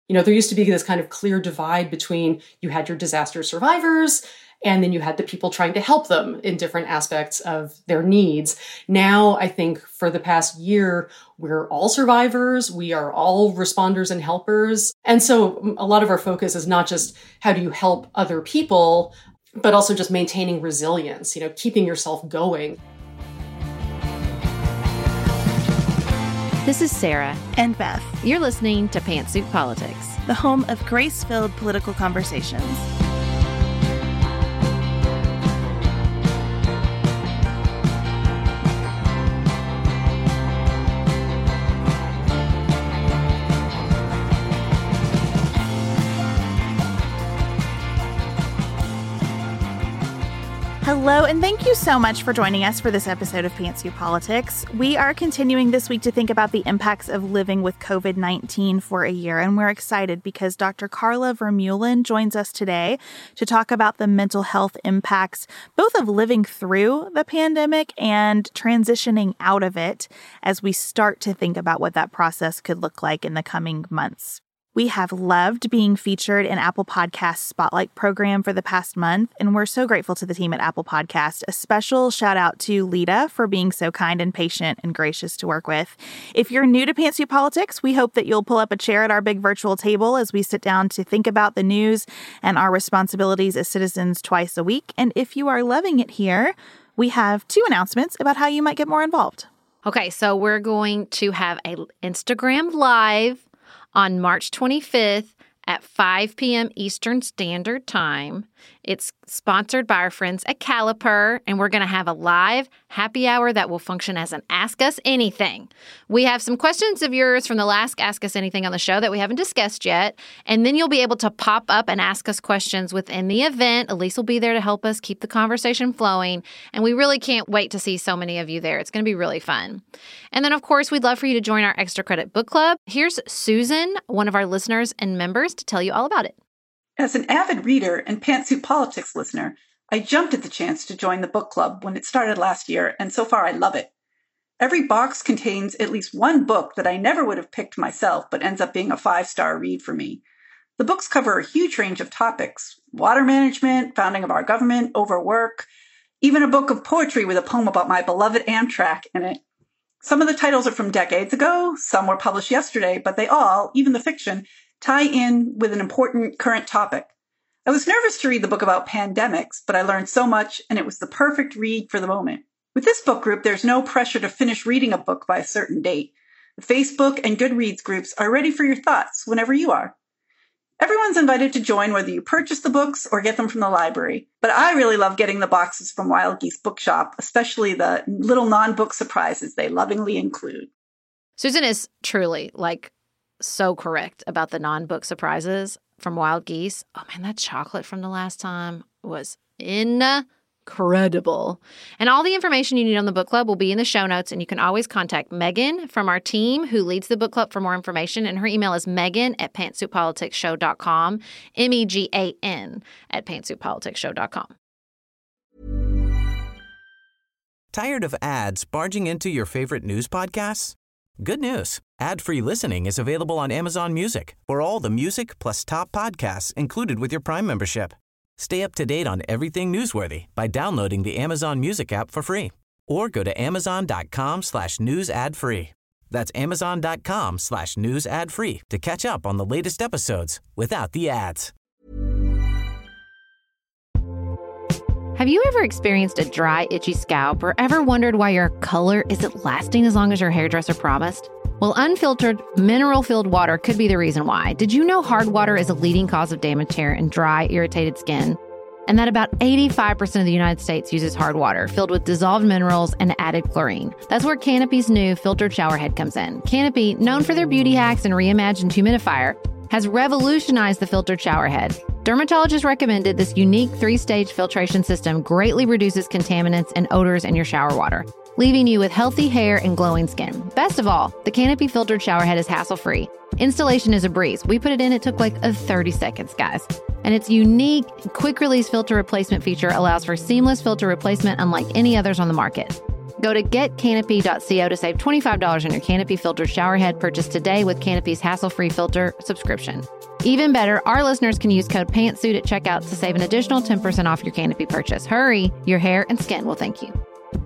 There used to be this kind of clear divide between you had your disaster survivors and then you had the people trying to help them in different aspects of their needs. Now, I think for the past year, we're all survivors. We are all responders and helpers. And so a lot of our focus is not just how do you help other people, but also just maintaining resilience, keeping yourself going. This is Sarah. And Beth. You're listening to Pantsuit Politics, the home of grace-filled political conversations. Hello, and thank you so much for joining us for this episode of Pantsuit Politics. We are continuing this week to think about the impacts of living with COVID-19 for a year, and we're excited because Dr. Carla Vermeulen joins us today to talk about the mental health impacts, both of living through the pandemic and transitioning out of it as we start to think about what that process could look like in the coming months. We have loved being featured in Apple Podcasts Spotlight program for the past month, and we're so grateful to the team at Apple Podcast. A special shout out to Lita for being so kind and patient and gracious to work with. If you're new to Pantsuit Politics, we hope that you'll pull up a chair at our big virtual table as we sit down to think about the news and our responsibilities as citizens twice a week. And if you are loving it here, we have 2 announcements about how you might get more involved. Okay, so we're going to have an Instagram Live on March 25th at 5 p.m. Eastern Standard Time. It's sponsored by our friends at Caliper, and we're going to have a live happy hour that will function as an Ask Us Anything. We have some questions of yours from the last Ask Us Anything on the show that we haven't discussed yet, and then you'll be able to pop up and ask us questions within the event. Elise will be there to help us keep the conversation flowing, and we really can't wait to see so many of you there. It's going to be really fun. And then, of course, we'd love for you to join our Extra Credit Book Club. Here's Susan, one of our listeners and members, to tell you all about it. As an avid reader and Pantsuit Politics listener, I jumped at the chance to join the book club when it started last year, and so far I love it. Every box contains at least one book that I never would have picked myself, but ends up being a 5-star read for me. The books cover a huge range of topics: water management, founding of our government, overwork, even a book of poetry with a poem about my beloved Amtrak in it. Some of the titles are from decades ago, some were published yesterday, but they all, even the fiction, tie in with an important current topic. I was nervous to read the book about pandemics, but I learned so much, and it was the perfect read for the moment. With this book group, there's no pressure to finish reading a book by a certain date. The Facebook and Goodreads groups are ready for your thoughts whenever you are. Everyone's invited to join, whether you purchase the books or get them from the library. But I really love getting the boxes from Wild Geese Bookshop, especially the little non-book surprises they lovingly include. Susan is truly, so correct about the non-book surprises from Wild Geese. Oh man, that chocolate from the last time was incredible. And all the information you need on the book club will be in the show notes, and you can always contact Megan from our team who leads the book club for more information, and her email is megan@pantsuitpoliticsshow.com, MEGAN @pantsuitpoliticsshow.com. Tired of ads barging into your favorite news podcasts? Good news. Ad-free listening is available on Amazon Music for all the music plus top podcasts included with your Prime membership. Stay up to date on everything newsworthy by downloading the Amazon Music app for free or go to amazon.com/news ad free. That's amazon.com/news ad free to catch up on the latest episodes without the ads. Have you ever experienced a dry, itchy scalp or ever wondered why your color isn't lasting as long as your hairdresser promised? Well, unfiltered, mineral-filled water could be the reason why. Did you know hard water is a leading cause of damaged hair and dry, irritated skin? And that about 85% of the United States uses hard water filled with dissolved minerals and added chlorine. That's where Canopy's new filtered showerhead comes in. Canopy, known for their beauty hacks and reimagined humidifier, has revolutionized the filtered showerhead. Dermatologists recommended this unique 3-stage filtration system greatly reduces contaminants and odors in your shower water, leaving you with healthy hair and glowing skin. Best of all, the Canopy filtered showerhead is hassle-free. Installation is a breeze. We put it in, it took 30 seconds, guys. And its unique quick-release filter replacement feature allows for seamless filter replacement unlike any others on the market. Go to getcanopy.co to save $25 on your Canopy filtered showerhead purchase today with Canopy's hassle-free filter subscription. Even better, our listeners can use code PANTSUIT at checkout to save an additional 10% off your Canopy purchase. Hurry, your hair and skin will thank you.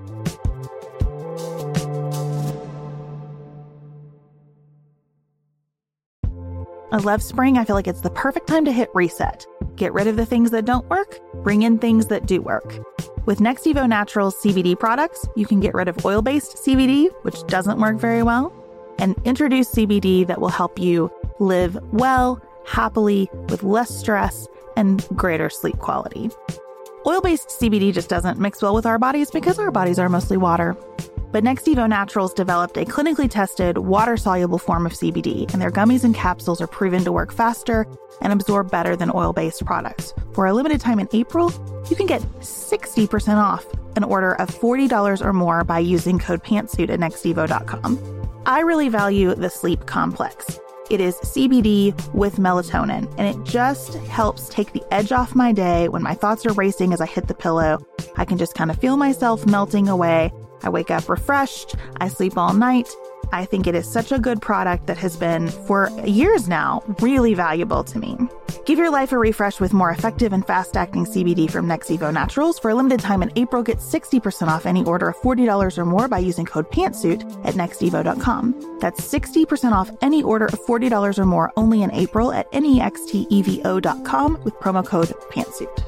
I love spring. I feel like it's the perfect time to hit reset. Get rid of the things that don't work, bring in things that do work. With Next Evo Naturals CBD products, you can get rid of oil-based CBD, which doesn't work very well, and introduce CBD that will help you live well, happily, with less stress and greater sleep quality. Oil-based CBD just doesn't mix well with our bodies because our bodies are mostly water. But Next Evo Naturals developed a clinically tested, water-soluble form of CBD, and their gummies and capsules are proven to work faster and absorb better than oil-based products. For a limited time in April, you can get 60% off an order of $40 or more by using code PANTSUIT at nextevo.com. I really value the sleep complex. It is CBD with melatonin, and it just helps take the edge off my day when my thoughts are racing as I hit the pillow. I can just kind of feel myself melting away. I wake up refreshed. I sleep all night. I think it is such a good product that has been, for years now, really valuable to me. Give your life a refresh with more effective and fast-acting CBD from Next Evo Naturals. For a limited time in April, get 60% off any order of $40 or more by using code PANTSUIT at nextevo.com. That's 60% off any order of $40 or more only in April at nextevo.com with promo code PANTSUIT.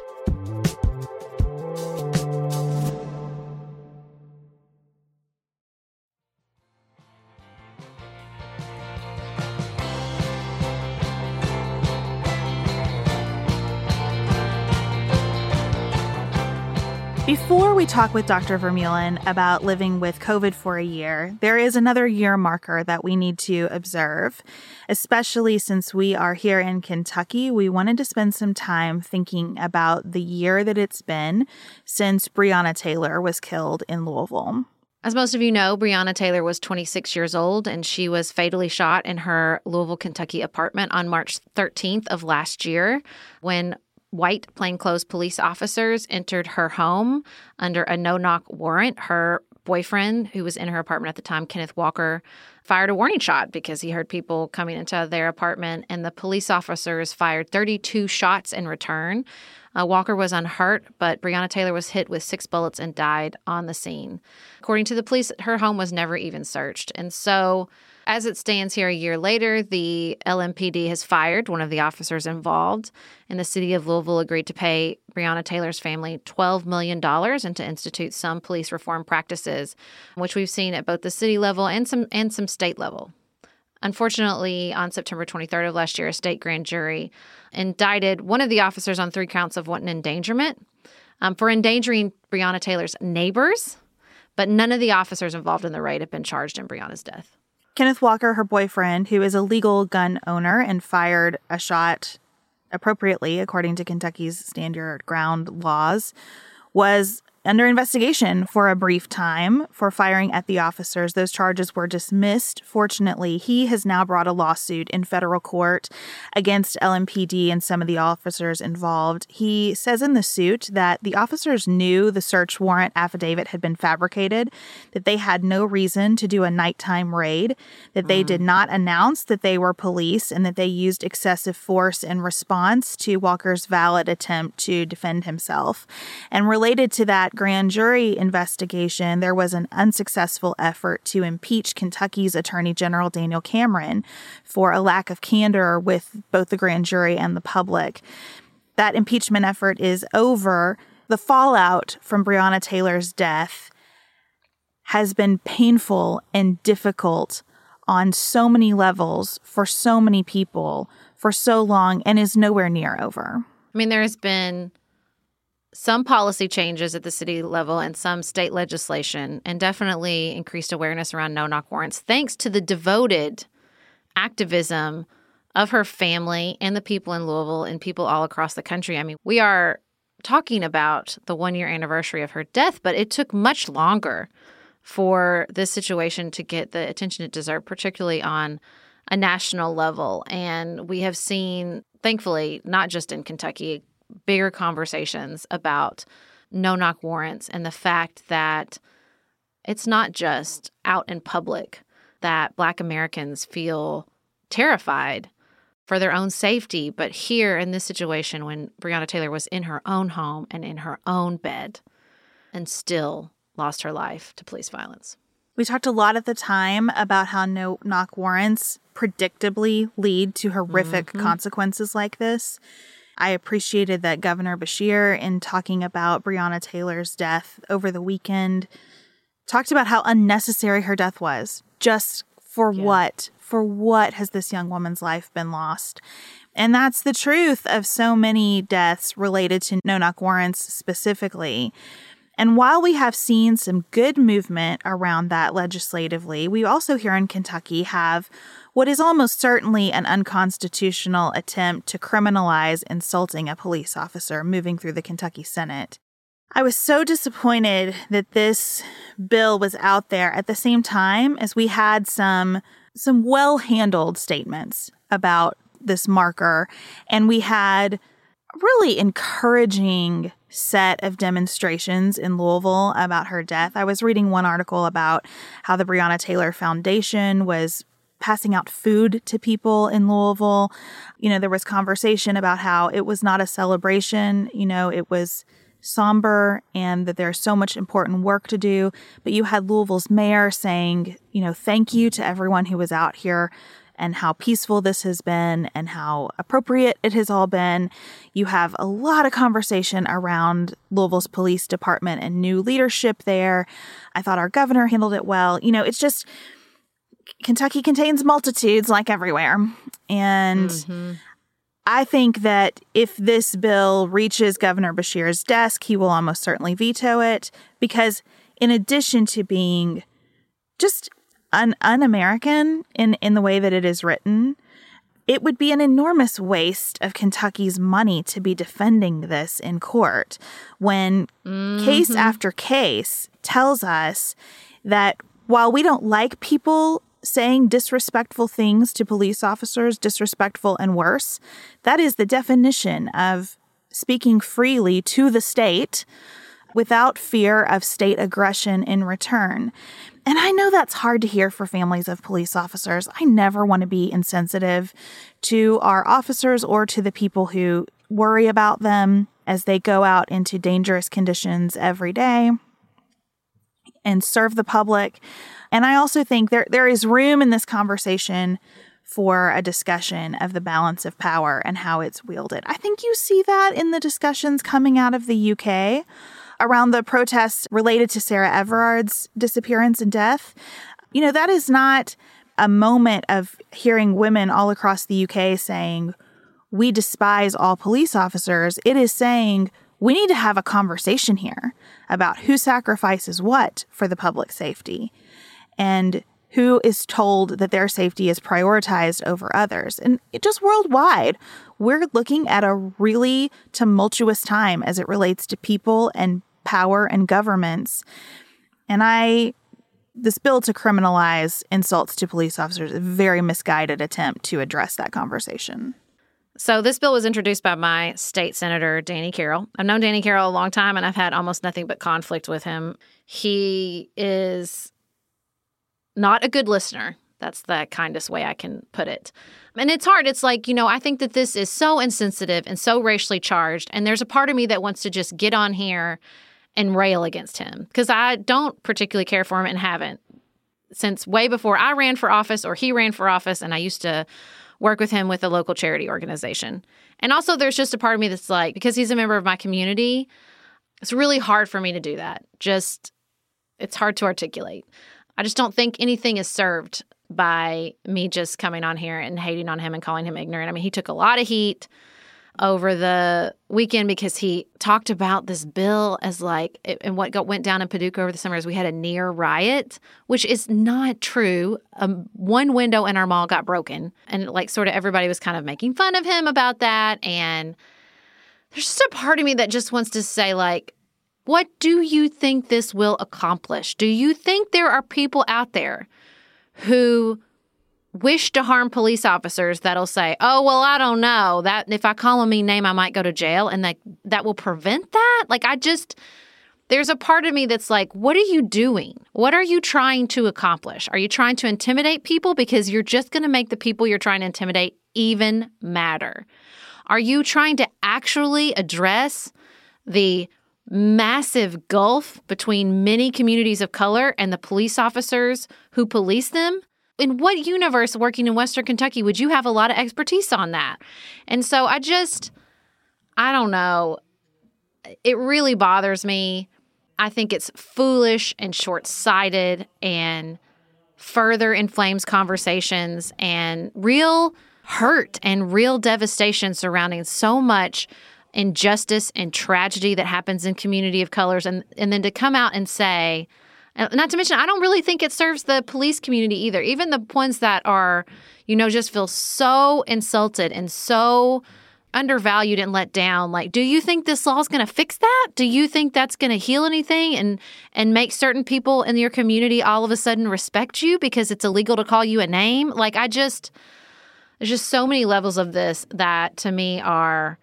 Before we talk with Dr. Vermeulen about living with COVID for a year, there is another year marker that we need to observe. Especially since we are here in Kentucky, we wanted to spend some time thinking about the year that it's been since Breonna Taylor was killed in Louisville. As most of you know, Breonna Taylor was 26 years old, and she was fatally shot in her Louisville, Kentucky apartment on March 13th of last year when white plainclothes police officers entered her home under a no-knock warrant. Her boyfriend, who was in her apartment at the time, Kenneth Walker, fired a warning shot because he heard people coming into their apartment, and the police officers fired 32 shots in return. Walker was unhurt, but Breonna Taylor was hit with 6 bullets and died on the scene. According to the police, her home was never even searched. And so, as it stands here a year later, the LMPD has fired one of the officers involved, and the city of Louisville agreed to pay Breonna Taylor's family $12 million and to institute some police reform practices, which we've seen at both the city level and some state level. Unfortunately, on September 23rd of last year, a state grand jury indicted one of the officers on 3 counts of wanton endangerment for endangering Breonna Taylor's neighbors, but none of the officers involved in the raid have been charged in Breonna's death. Kenneth Walker, her boyfriend, who is a legal gun owner and fired a shot appropriately according to Kentucky's stand your ground laws, was under investigation for a brief time for firing at the officers. Those charges were dismissed. Fortunately, he has now brought a lawsuit in federal court against LMPD and some of the officers involved. He says in the suit that the officers knew the search warrant affidavit had been fabricated, that they had no reason to do a nighttime raid, that they did not announce that they were police, and that they used excessive force in response to Walker's valid attempt to defend himself. And related to that grand jury investigation, there was an unsuccessful effort to impeach Kentucky's Attorney General Daniel Cameron for a lack of candor with both the grand jury and the public. That impeachment effort is over. The fallout from Breonna Taylor's death has been painful and difficult on so many levels for so many people for so long and is nowhere near over. I mean, there has been some policy changes at the city level and some state legislation, and definitely increased awareness around no-knock warrants, thanks to the devoted activism of her family and the people in Louisville and people all across the country. I mean, we are talking about the 1-year anniversary of her death, but it took much longer for this situation to get the attention it deserved, particularly on a national level. And we have seen, thankfully, not just in Kentucky, bigger conversations about no-knock warrants and the fact that it's not just out in public that Black Americans feel terrified for their own safety. But here in this situation, when Breonna Taylor was in her own home and in her own bed and still lost her life to police violence. We talked a lot at the time about how no-knock warrants predictably lead to horrific consequences like this. I appreciated that Governor Beshear, in talking about Breonna Taylor's death over the weekend, talked about how unnecessary her death was. Just for what? For what has this young woman's life been lost? And that's the truth of so many deaths related to no-knock warrants specifically. And while we have seen some good movement around that legislatively, we also here in Kentucky have what is almost certainly an unconstitutional attempt to criminalize insulting a police officer moving through the Kentucky Senate. I was so disappointed that this bill was out there at the same time as we had some well-handled statements about this marker, and we had really encouraging set of demonstrations in Louisville about her death. I was reading one article about how the Breonna Taylor Foundation was passing out food to people in Louisville. You know, there was conversation about how it was not a celebration, you know, it was somber and that there's so much important work to do. But you had Louisville's mayor saying, you know, thank you to everyone who was out here and how peaceful this has been and how appropriate it has all been. You have a lot of conversation around Louisville's police department and new leadership there. I thought our governor handled it well. You know, it's just, Kentucky contains multitudes like everywhere. And I think that if this bill reaches Governor Beshear's desk, he will almost certainly veto it, because in addition to being just un-American in the way that it is written, it would be an enormous waste of Kentucky's money to be defending this in court when case after case tells us that while we don't like people saying disrespectful things to police officers, disrespectful and worse, that is the definition of speaking freely to the state without fear of state aggression in return. And I know that's hard to hear for families of police officers. I never want to be insensitive to our officers or to the people who worry about them as they go out into dangerous conditions every day and serve the public. And I also think there is room in this conversation for a discussion of the balance of power and how it's wielded. I think you see that in the discussions coming out of the UK around the protests related to Sarah Everard's disappearance and death. You know, that is not a moment of hearing women all across the UK saying, we despise all police officers. It is saying, we need to have a conversation here about who sacrifices what for the public safety and who is told that their safety is prioritized over others. And just worldwide, we're looking at a really tumultuous time as it relates to people and power and governments. And this bill to criminalize insults to police officers is a very misguided attempt to address that conversation. So this bill was introduced by my state senator, Danny Carroll. I've known Danny Carroll a long time, and I've had almost nothing but conflict with him. He is not a good listener. That's the kindest way I can put it. And it's hard. It's like, you know, I think that this is so insensitive and so racially charged, and there's a part of me that wants to just get on here and rail against him because I don't particularly care for him and haven't since way before I ran for office or he ran for office, and I used to work with him with a local charity organization. And also there's just a part of me that's like, because he's a member of my community, it's really hard for me to do that. It's hard to articulate. I just don't think anything is served by me just coming on here and hating on him and calling him ignorant. I mean, he took a lot of heat over the weekend because he talked about this bill as like, and what went down in Paducah over the summer is we had a near riot, which is not true. One window in our mall got broken, and like sort of everybody was kind of making fun of him about that. And there's just a part of me that just wants to say, like, what do you think this will accomplish? Do you think there are people out there who wish to harm police officers that'll say, oh, well, I don't know, that if I call a mean name, I might go to jail, and that will prevent that? Like, there's a part of me that's like, what are you doing? What are you trying to accomplish? Are you trying to intimidate people? Because you're just going to make the people you're trying to intimidate even matter? Are you trying to actually address the massive gulf between many communities of color and the police officers who police them? In what universe working in Western Kentucky would you have a lot of expertise on that? And so I don't know. It really bothers me. I think it's foolish and short-sighted and further inflames conversations and real hurt and real devastation surrounding so much injustice and tragedy that happens in community of colors. And then to come out and say, not to mention, I don't really think it serves the police community either. Even the ones that are, just feel so insulted and so undervalued and let down. Like, do you think this law is going to fix that? Do you think that's going to heal anything and make certain people in your community all of a sudden respect you because it's illegal to call you a name? Like, there's just so many levels of this that to me are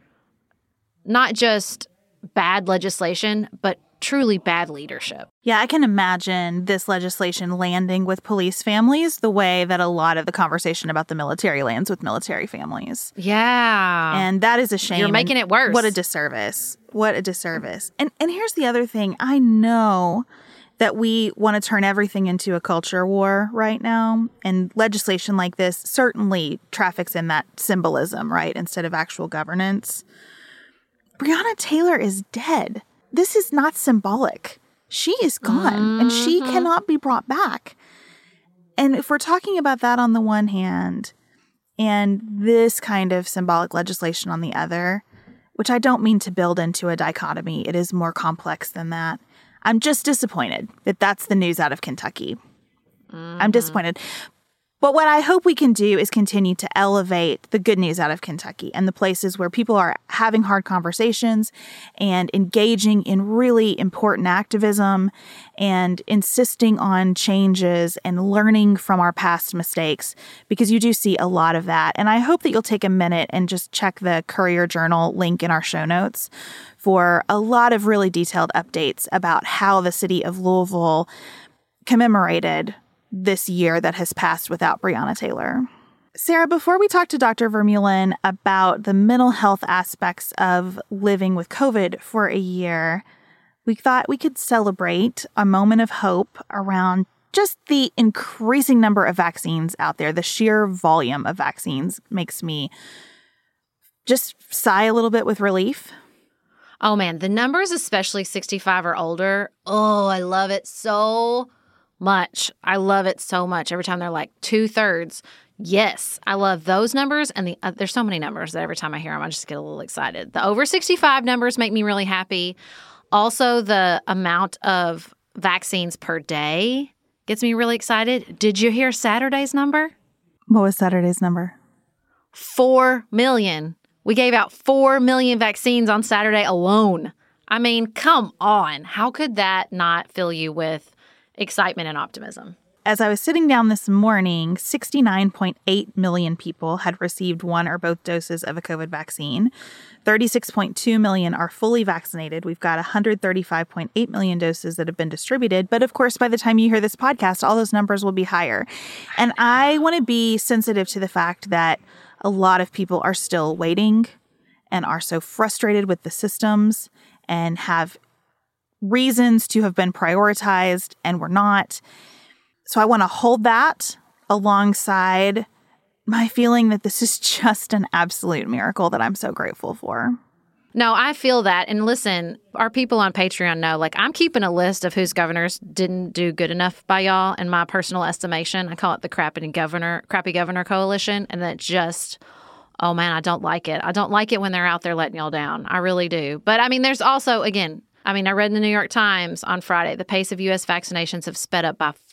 not just bad legislation, but truly bad leadership. Yeah, I can imagine this legislation landing with police families the way that a lot of the conversation about the military lands with military families. Yeah. And that is a shame. You're making it worse. What a disservice. What a disservice. And here's the other thing. I know that we want to turn everything into a culture war right now. And legislation like this certainly traffics in that symbolism, right, instead of actual governance. Breonna Taylor is dead. This is not symbolic. She is gone, and she cannot be brought back. And if we're talking about that on the one hand, and this kind of symbolic legislation on the other, which I don't mean to build into a dichotomy, it is more complex than that. I'm just disappointed that that's the news out of Kentucky. I'm disappointed. But what I hope we can do is continue to elevate the good news out of Kentucky and the places where people are having hard conversations and engaging in really important activism and insisting on changes and learning from our past mistakes, because you do see a lot of that. And I hope that you'll take a minute and just check the Courier-Journal link in our show notes for a lot of really detailed updates about how the city of Louisville commemorated this year that has passed without Breonna Taylor. Sarah, before we talk to Dr. Vermeulen about the mental health aspects of living with COVID for a year, we thought we could celebrate a moment of hope around just the increasing number of vaccines out there. The sheer volume of vaccines makes me just sigh a little bit with relief. Oh, man, the numbers, especially 65 or older, I love it so much. I love it so much. Every time they're like 2/3. Yes, I love those numbers. And there's so many numbers that every time I hear them, I just get a little excited. The over 65 numbers make me really happy. Also, the amount of vaccines per day gets me really excited. Did you hear Saturday's number? What was Saturday's number? 4 million. We gave out 4 million vaccines on Saturday alone. I mean, come on. How could that not fill you with excitement and optimism? As I was sitting down this morning, 69.8 million people had received one or both doses of a COVID vaccine. 36.2 million are fully vaccinated. We've got 135.8 million doses that have been distributed. But of course, by the time you hear this podcast, all those numbers will be higher. And I want to be sensitive to the fact that a lot of people are still waiting and are so frustrated with the systems and have reasons to have been prioritized and were not. So I want to hold that alongside my feeling that this is just an absolute miracle that I'm so grateful for. No, I feel that. And listen, our people on Patreon know, like, I'm keeping a list of whose governors didn't do good enough by y'all in my personal estimation. I call it the Crappy Governor Coalition. And that just, oh man, I don't like it. I don't like it when they're out there letting y'all down. I really do. But I mean, there's also, again, I read in the New York Times on Friday, the pace of U.S. vaccinations have sped up by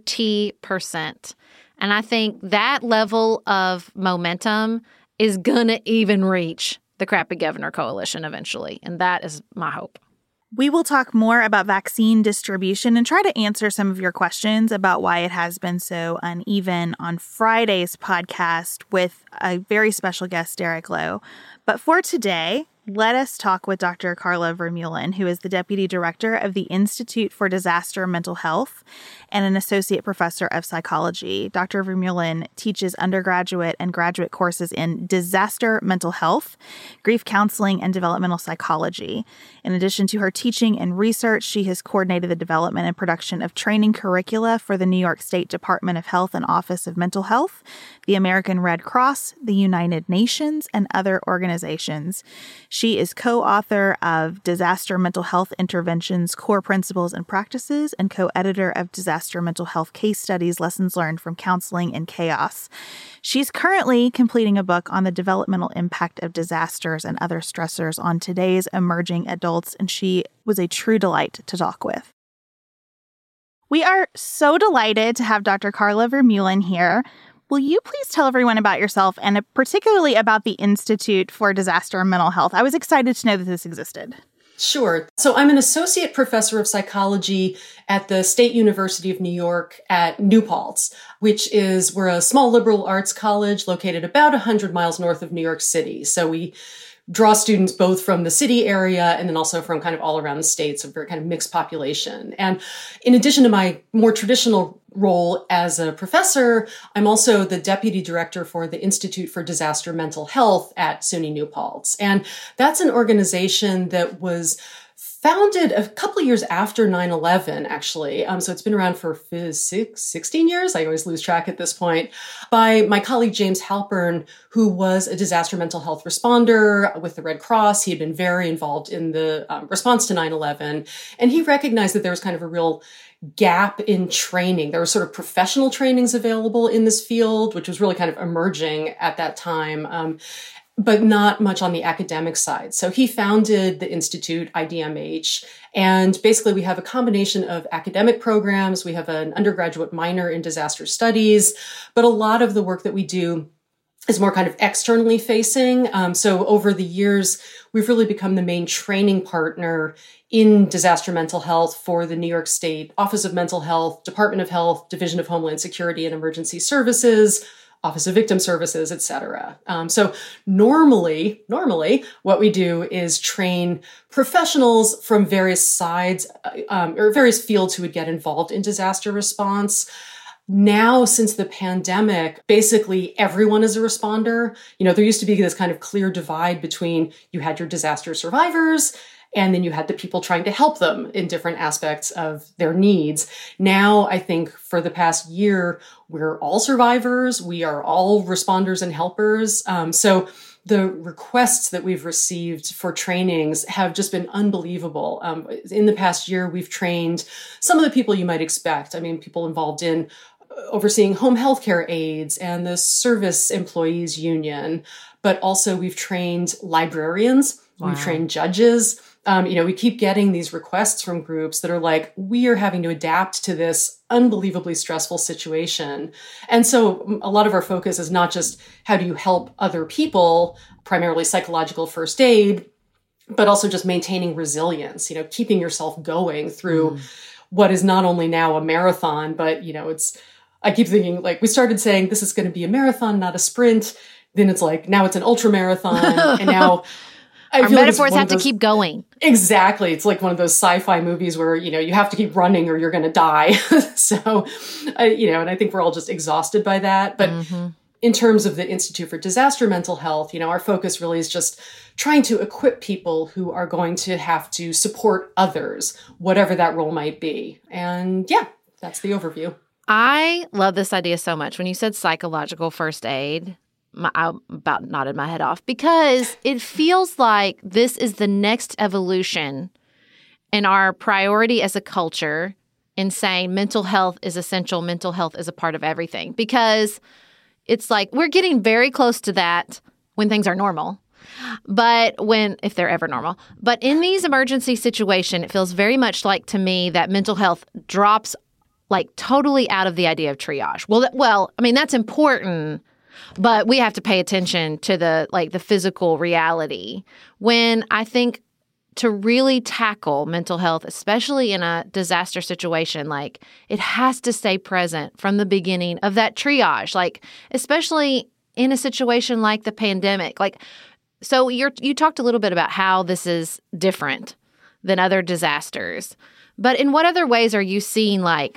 40%. And I think that level of momentum is going to even reach the Crappy Governor Coalition eventually. And that is my hope. We will talk more about vaccine distribution and try to answer some of your questions about why it has been so uneven on Friday's podcast with a very special guest, Derek Lowe. But for today, let us talk with Dr. Carla Vermeulen, who is the Deputy Director of the Institute for Disaster Mental Health and an Associate Professor of Psychology. Dr. Vermeulen teaches undergraduate and graduate courses in disaster mental health, grief counseling, and developmental psychology. In addition to her teaching and research, she has coordinated the development and production of training curricula for the New York State Department of Health and Office of Mental Health, the American Red Cross, the United Nations, and other organizations. She is co-author of Disaster Mental Health Interventions, Core Principles and Practices, and co-editor of Disaster Mental Health Case Studies, Lessons Learned from Counseling in Chaos. She's currently completing a book on the developmental impact of disasters and other stressors on today's emerging adults, and she was a true delight to talk with. We are so delighted to have Dr. Carla Vermeulen here. Will you please tell everyone about yourself and particularly about the Institute for Disaster Mental Health? I was excited to know that this existed. Sure. So I'm an associate professor of psychology at the State University of New York at New Paltz, we're a small liberal arts college located about 100 miles north of New York City. So we draw students both from the city area and then also from kind of all around the state, so very kind of mixed population. And in addition to my more traditional role as a professor, I'm also the deputy director for the Institute for Disaster Mental Health at SUNY New Paltz. And that's an organization that was founded a couple of years after 9/11, actually. So it's been around for 16 years. I always lose track at this point. By my colleague, James Halpern, who was a disaster mental health responder with the Red Cross. He had been very involved in the response to 9/11. And he recognized that there was kind of a real gap in training. There were sort of professional trainings available in this field, which was really kind of emerging at that time. But not much on the academic side. So he founded the Institute, IDMH, and basically we have a combination of academic programs. We have an undergraduate minor in disaster studies, but a lot of the work that we do is more kind of externally facing. So over the years, we've really become the main training partner in disaster mental health for the New York State Office of Mental Health, Department of Health, Division of Homeland Security and Emergency Services, Office of Victim Services, et cetera. So normally, what we do is train professionals from various sides or various fields who would get involved in disaster response. Now, since the pandemic, basically everyone is a responder. You know, there used to be this kind of clear divide between you had your disaster survivors and then you had the people trying to help them in different aspects of their needs. Now, I think for the past year, we're all survivors. We are all responders and helpers. So the requests that we've received for trainings have just been unbelievable. In the past year, we've trained some of the people you might expect. I mean, people involved in overseeing home healthcare aides and the Service Employees Union, but also we've trained librarians, we've trained judges. We keep getting these requests from groups that are like, we are having to adapt to this unbelievably stressful situation. And so a lot of our focus is not just how do you help other people, primarily psychological first aid, but also just maintaining resilience, keeping yourself going through what is not only now a marathon, but, I keep thinking, like, we started saying this is going to be a marathon, not a sprint. Then it's like, now it's an ultra marathon. And now our metaphors have to keep going. Exactly. It's like one of those sci-fi movies where, you have to keep running or you're going to die. So, and I think we're all just exhausted by that. But in terms of the Institute for Disaster Mental Health, our focus really is just trying to equip people who are going to have to support others, whatever that role might be. And yeah, that's the overview. I love this idea so much. When you said psychological first aid, I about nodded my head off because it feels like this is the next evolution in our priority as a culture in saying mental health is essential, mental health is a part of everything. Because it's like we're getting very close to that when things are normal. But if they're ever normal. But in these emergency situations, it feels very much like to me that mental health drops like totally out of the idea of triage. Well, I mean, that's important, but we have to pay attention to the physical reality. When I think to really tackle mental health, especially in a disaster situation, like it has to stay present from the beginning of that triage, like especially in a situation like the pandemic. Like So you talked a little bit about how this is different than other disasters. But in what other ways are you seeing like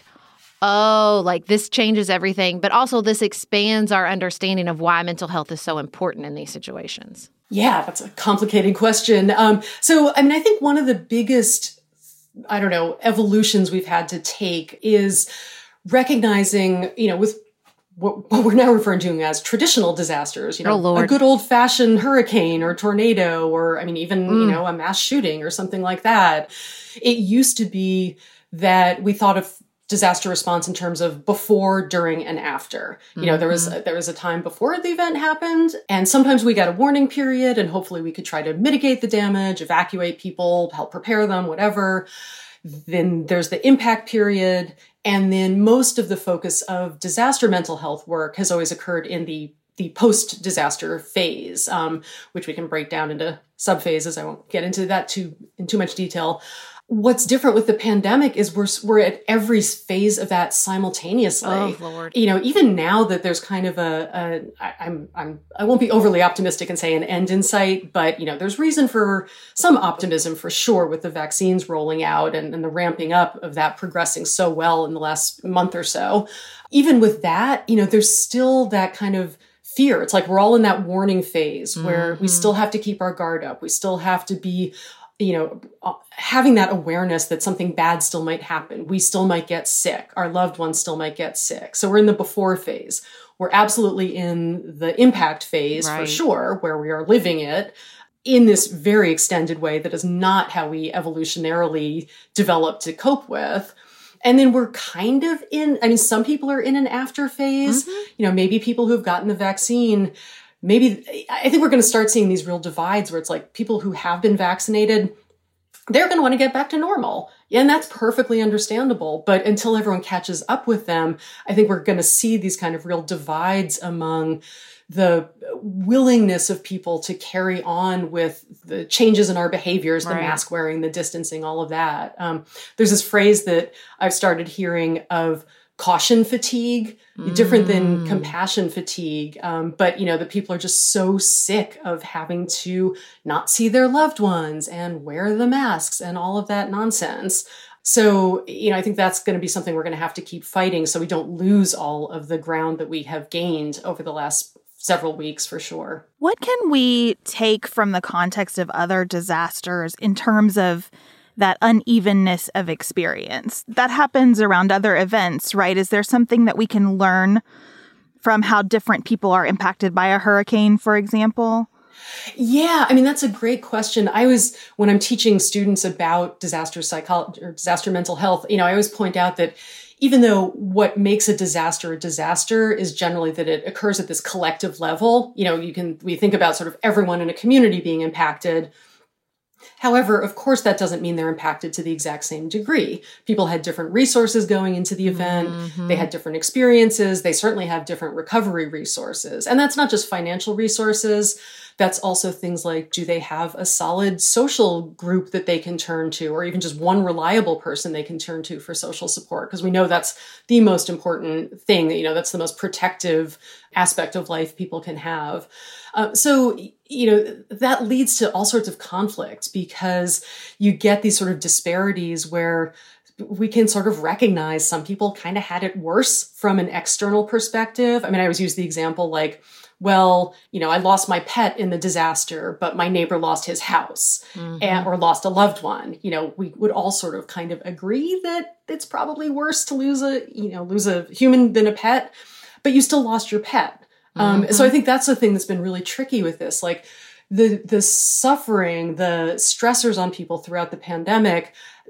this changes everything, but also this expands our understanding of why mental health is so important in these situations? Yeah, that's a complicated question. I think one of the biggest, evolutions we've had to take is recognizing, with what we're now referring to as traditional disasters, a good old fashioned hurricane or tornado, or even a mass shooting or something like that. It used to be that we thought of disaster response in terms of before, during, and after. There was a time before the event happened, and sometimes we got a warning period, and hopefully we could try to mitigate the damage, evacuate people, help prepare them, whatever. Then there's the impact period, and then most of the focus of disaster mental health work has always occurred in the post-disaster phase, which we can break down into sub-phases. I won't get into that in too much detail. What's different with the pandemic is we're at every phase of that simultaneously. Oh, Lord. Even now that there's kind of I won't be overly optimistic and say an end in sight, but there's reason for some optimism for sure with the vaccines rolling out and the ramping up of that progressing so well in the last month or so. Even with that, there's still that kind of fear. It's like we're all in that warning phase where we still have to keep our guard up. We still have to be having that awareness that something bad still might happen. We still might get sick. Our loved ones still might get sick. So we're in the before phase. We're absolutely in the impact phase for sure, where we are living it in this very extended way that is not how we evolutionarily developed to cope with. And then we're kind of some people are in an after phase, maybe people who've gotten the vaccine. I think we're going to start seeing these real divides where it's like people who have been vaccinated, they're going to want to get back to normal. And that's perfectly understandable. But until everyone catches up with them, I think we're going to see these kind of real divides among the willingness of people to carry on with the changes in our behaviors, the mask wearing, the distancing, all of that. There's this phrase that I've started hearing of caution fatigue, different than compassion fatigue. But the people are just so sick of having to not see their loved ones and wear the masks and all of that nonsense. So, I think that's going to be something we're going to have to keep fighting so we don't lose all of the ground that we have gained over the last several weeks for sure. What can we take from the context of other disasters in terms of that unevenness of experience that happens around other events, right? Is there something that we can learn from how different people are impacted by a hurricane, for example? Yeah, that's a great question. When I'm teaching students about disaster psychology or disaster mental health, I always point out that even though what makes a disaster is generally that it occurs at this collective level, we think about sort of everyone in a community being impacted. However, of course, that doesn't mean they're impacted to the exact same degree. People had different resources going into the event. They had different experiences. They certainly have different recovery resources. And that's not just financial resources. That's also things like, do they have a solid social group that they can turn to, or even just one reliable person they can turn to for social support? Because we know that's the most important thing, that's the most protective aspect of life people can have. So that leads to all sorts of conflict because you get these sort of disparities where we can sort of recognize some people kind of had it worse from an external perspective. I always use the example like, well, I lost my pet in the disaster, but my neighbor lost his house or lost a loved one. We would all sort of kind of agree that it's probably worse to lose a human than a pet, but you still lost your pet. So I think that's the thing that's been really tricky with this. Like the suffering, the stressors on people throughout the pandemic,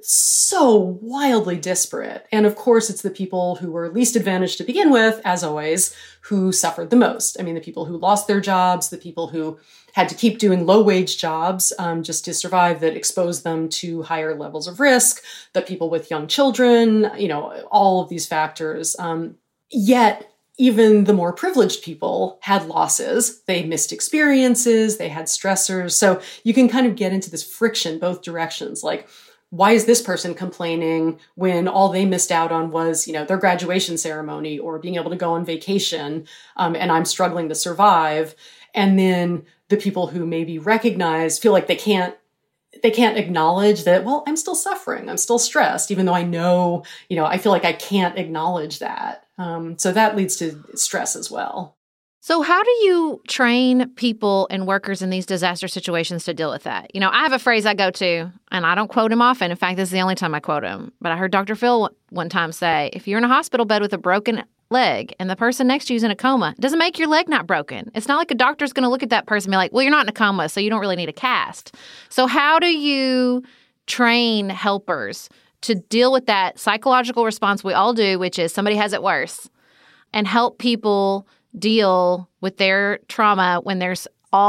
so wildly disparate. And of course, it's the people who were least advantaged to begin with, as always, who suffered the most. The people who lost their jobs, the people who had to keep doing low-wage jobs just to survive that exposed them to higher levels of risk, the people with young children, all of these factors. Yet, even the more privileged people had losses. They missed experiences, they had stressors. So you can kind of get into this friction both directions. Like, why is this person complaining when all they missed out on was, their graduation ceremony or being able to go on vacation, and I'm struggling to survive? And then the people who maybe feel like they can't acknowledge that, well, I'm still suffering. I'm still stressed, even though I know, I feel like I can't acknowledge that. So that leads to stress as well. So how do you train people and workers in these disaster situations to deal with that? I have a phrase I go to, and I don't quote him often. In fact, this is the only time I quote him. But I heard Dr. Phil one time say, if you're in a hospital bed with a broken leg and the person next to you is in a coma, it doesn't make your leg not broken. It's not like a doctor's going to look at that person and be like, well, you're not in a coma, so you don't really need a cast. So how do you train helpers to deal with that psychological response we all do, which is somebody has it worse, and help people deal with their trauma when there's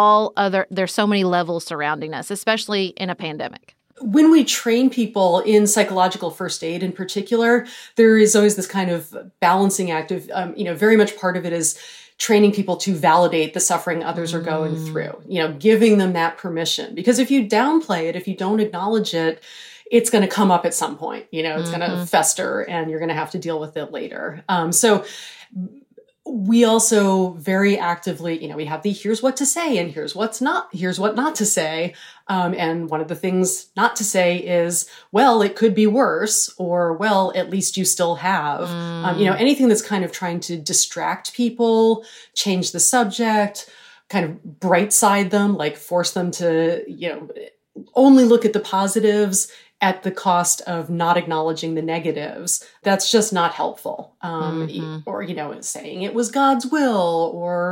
so many levels surrounding us, especially in a pandemic? When we train people in psychological first aid in particular, there is always this kind of balancing act of, very much part of it is training people to validate the suffering others are going through, giving them that permission. Because if you downplay it, if you don't acknowledge it, it's going to come up at some point, it's going to fester and you're going to have to deal with it later. So we also very actively, we have the here's what to say and here's what not to say. And one of the things not to say is, well, it could be worse, or, well, at least you still have, anything that's kind of trying to distract people, change the subject, kind of bright side them, like force them to, only look at the positives at the cost of not acknowledging the negatives. That's just not helpful. Or, saying it was God's will,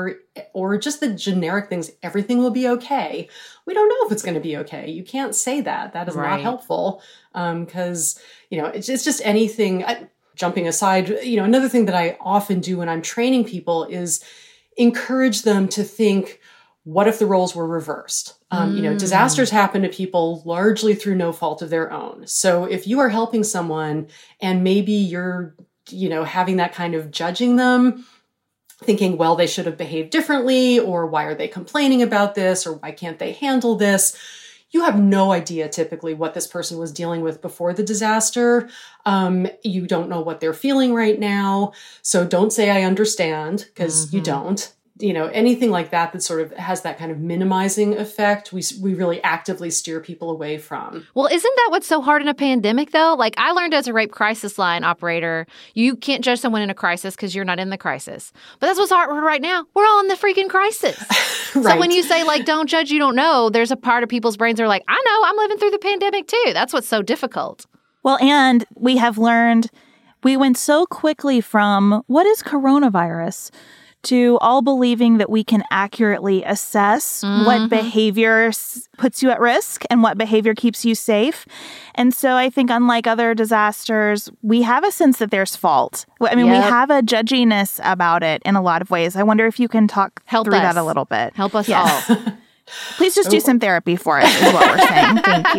or just the generic things, everything will be okay. We don't know if it's going to be okay. You can't say that. That is not helpful. Because, it's just anything. Jumping aside, another thing that I often do when I'm training people is encourage them to think, what if the roles were reversed? Disasters happen to people largely through no fault of their own. So if you are helping someone and maybe you're, having that kind of judging them, thinking, well, they should have behaved differently, or why are they complaining about this, or why can't they handle this? You have no idea typically what this person was dealing with before the disaster. You don't know what they're feeling right now. So don't say I understand, because you don't. Anything like that sort of has that kind of minimizing effect, we really actively steer people away from. Well, isn't that what's so hard in a pandemic, though? Like, I learned as a rape crisis line operator, you can't judge someone in a crisis because you're not in the crisis. But that's what's hard right now. We're all in the freaking crisis. Right. So when you say, like, don't judge, you don't know, there's a part of people's brains that are like, I know, I'm living through the pandemic, too. That's what's so difficult. Well, and we have learned, we went so quickly from what is coronavirus to all believing that we can accurately assess what behavior puts you at risk and what behavior keeps you safe. And so I think unlike other disasters, we have a sense that there's fault. I mean, we have a judginess about it in a lot of ways. I wonder if you can talk through that a little bit. Help us all. Please just do some therapy for us is what we're saying. Thank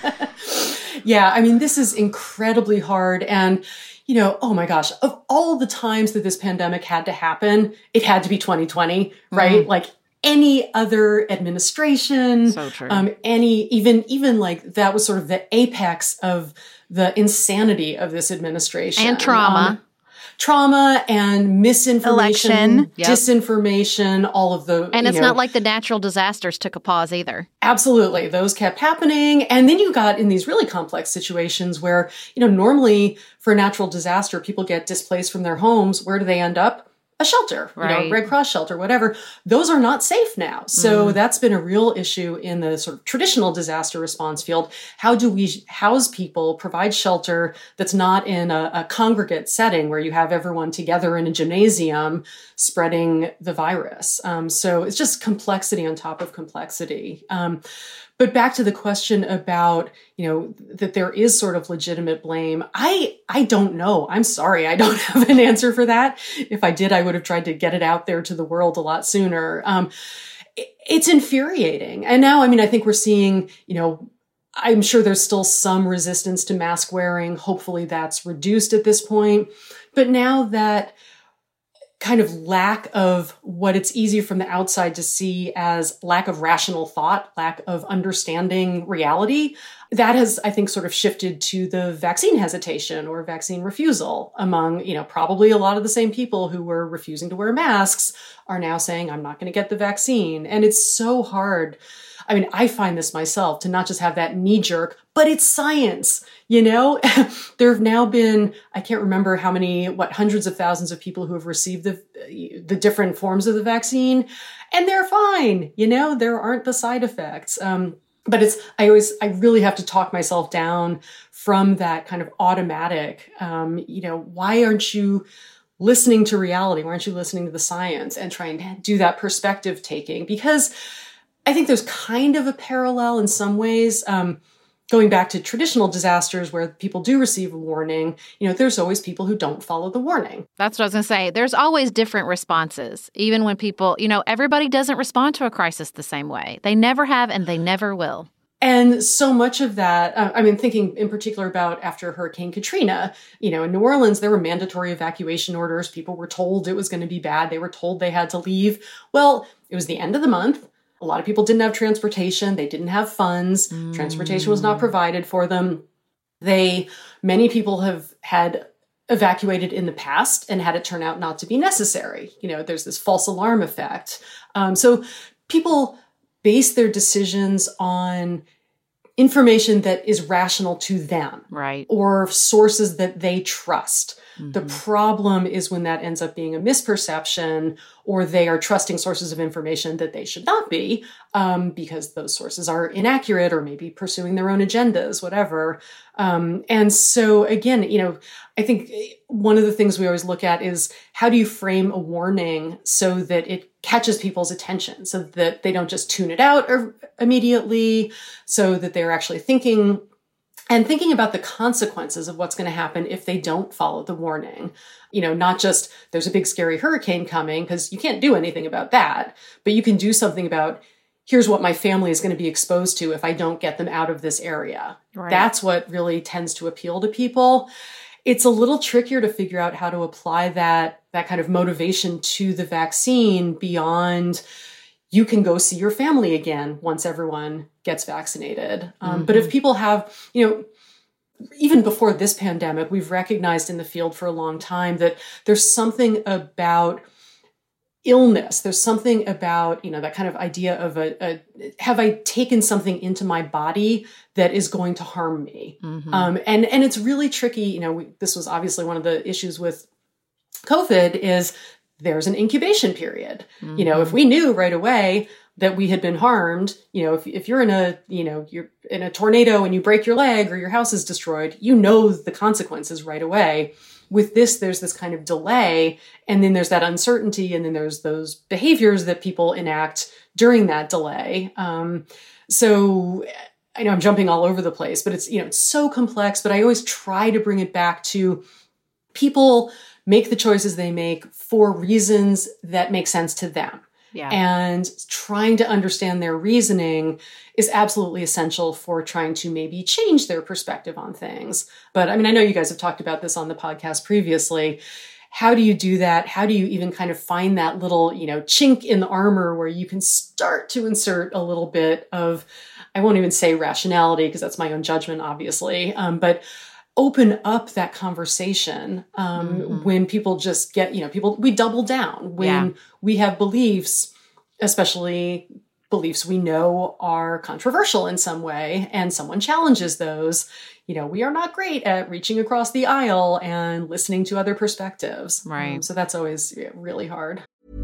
you. Yeah, I mean, this is incredibly hard. And oh my gosh, of all the times that this pandemic had to happen, it had to be 2020, right? Like any other administration, so true. Even like that was sort of the apex of the insanity of this administration. And trauma. Trauma and misinformation, election, disinformation, all of the... And it's not like the natural disasters took a pause either. Absolutely. Those kept happening. And then you got in these really complex situations where, normally for a natural disaster, people get displaced from their homes. Where do they end up? A shelter, right. Red Cross shelter, whatever. Those are not safe now. So that's been a real issue in the sort of traditional disaster response field. How do we house people, provide shelter that's not in a congregate setting where you have everyone together in a gymnasium spreading the virus? So it's just complexity on top of complexity. But back to the question about, that there is sort of legitimate blame. I don't know. I'm sorry. I don't have an answer for that. If I did, I would have tried to get it out there to the world a lot sooner. It's infuriating. And now, I think we're seeing, I'm sure there's still some resistance to mask wearing. Hopefully that's reduced at this point. But now that kind of lack of what it's easy from the outside to see as lack of rational thought, lack of understanding reality. That has, I think, sort of shifted to the vaccine hesitation or vaccine refusal among, probably a lot of the same people who were refusing to wear masks are now saying, I'm not going to get the vaccine. And it's so hard. I mean, I find this myself to not just have that knee jerk, but it's science, There have now been, I can't remember how many, hundreds of thousands of people who have received the different forms of the vaccine, and they're fine, there aren't the side effects. But I really have to talk myself down from that kind of automatic, why aren't you listening to reality? Why aren't you listening to the science and trying to do that perspective taking? Because I think there's kind of a parallel in some ways, going back to traditional disasters where people do receive a warning, there's always people who don't follow the warning. That's what I was going to say. There's always different responses, even when people, everybody doesn't respond to a crisis the same way. They never have and they never will. And so much of that, thinking in particular about after Hurricane Katrina, in New Orleans, there were mandatory evacuation orders. People were told it was going to be bad. They were told they had to leave. Well, it was the end of the month. A lot of people didn't have transportation. They didn't have funds. Transportation was not provided for them. Many people have had evacuated in the past and had it turn out not to be necessary. There's this false alarm effect. So people base their decisions on information that is rational to them, right? Or sources that they trust. The problem is when that ends up being a misperception, or they are trusting sources of information that they should not be, because those sources are inaccurate or maybe pursuing their own agendas, whatever. And so again, I think one of the things we always look at is how do you frame a warning so that it catches people's attention, so that they don't just tune it out immediately, so that they're actually thinking about the consequences of what's going to happen if they don't follow the warning. Not just there's a big scary hurricane coming, because you can't do anything about that, but you can do something about here's what my family is going to be exposed to if I don't get them out of this area. Right. That's what really tends to appeal to people. It's a little trickier to figure out how to apply that kind of motivation to the vaccine beyond you can go see your family again once everyone gets vaccinated. But if people have, even before this pandemic, we've recognized in the field for a long time that there's something about illness. There's something about, that kind of idea of have I taken something into my body that is going to harm me? And it's really tricky. This was obviously one of the issues with COVID is there's an incubation period. If we knew right away that we had been harmed, if you're in a tornado and you break your leg or your house is destroyed, the consequences right away. With this, there's this kind of delay, and then there's that uncertainty, and then there's those behaviors that people enact during that delay. So I know I'm jumping all over the place, but it's so complex, but I always try to bring it back to people make the choices they make for reasons that make sense to them. Yeah. And trying to understand their reasoning is absolutely essential for trying to maybe change their perspective on things. But I know you guys have talked about this on the podcast previously. How do you do that? How do you even kind of find that little, chink in the armor where you can start to insert a little bit of, I won't even say rationality because that's my own judgment, obviously, but open up that conversation when people just get, we double down when we have beliefs, especially beliefs we know are controversial in some way, and someone challenges those. We are not great at reaching across the aisle and listening to other perspectives. Right. So that's always really hard.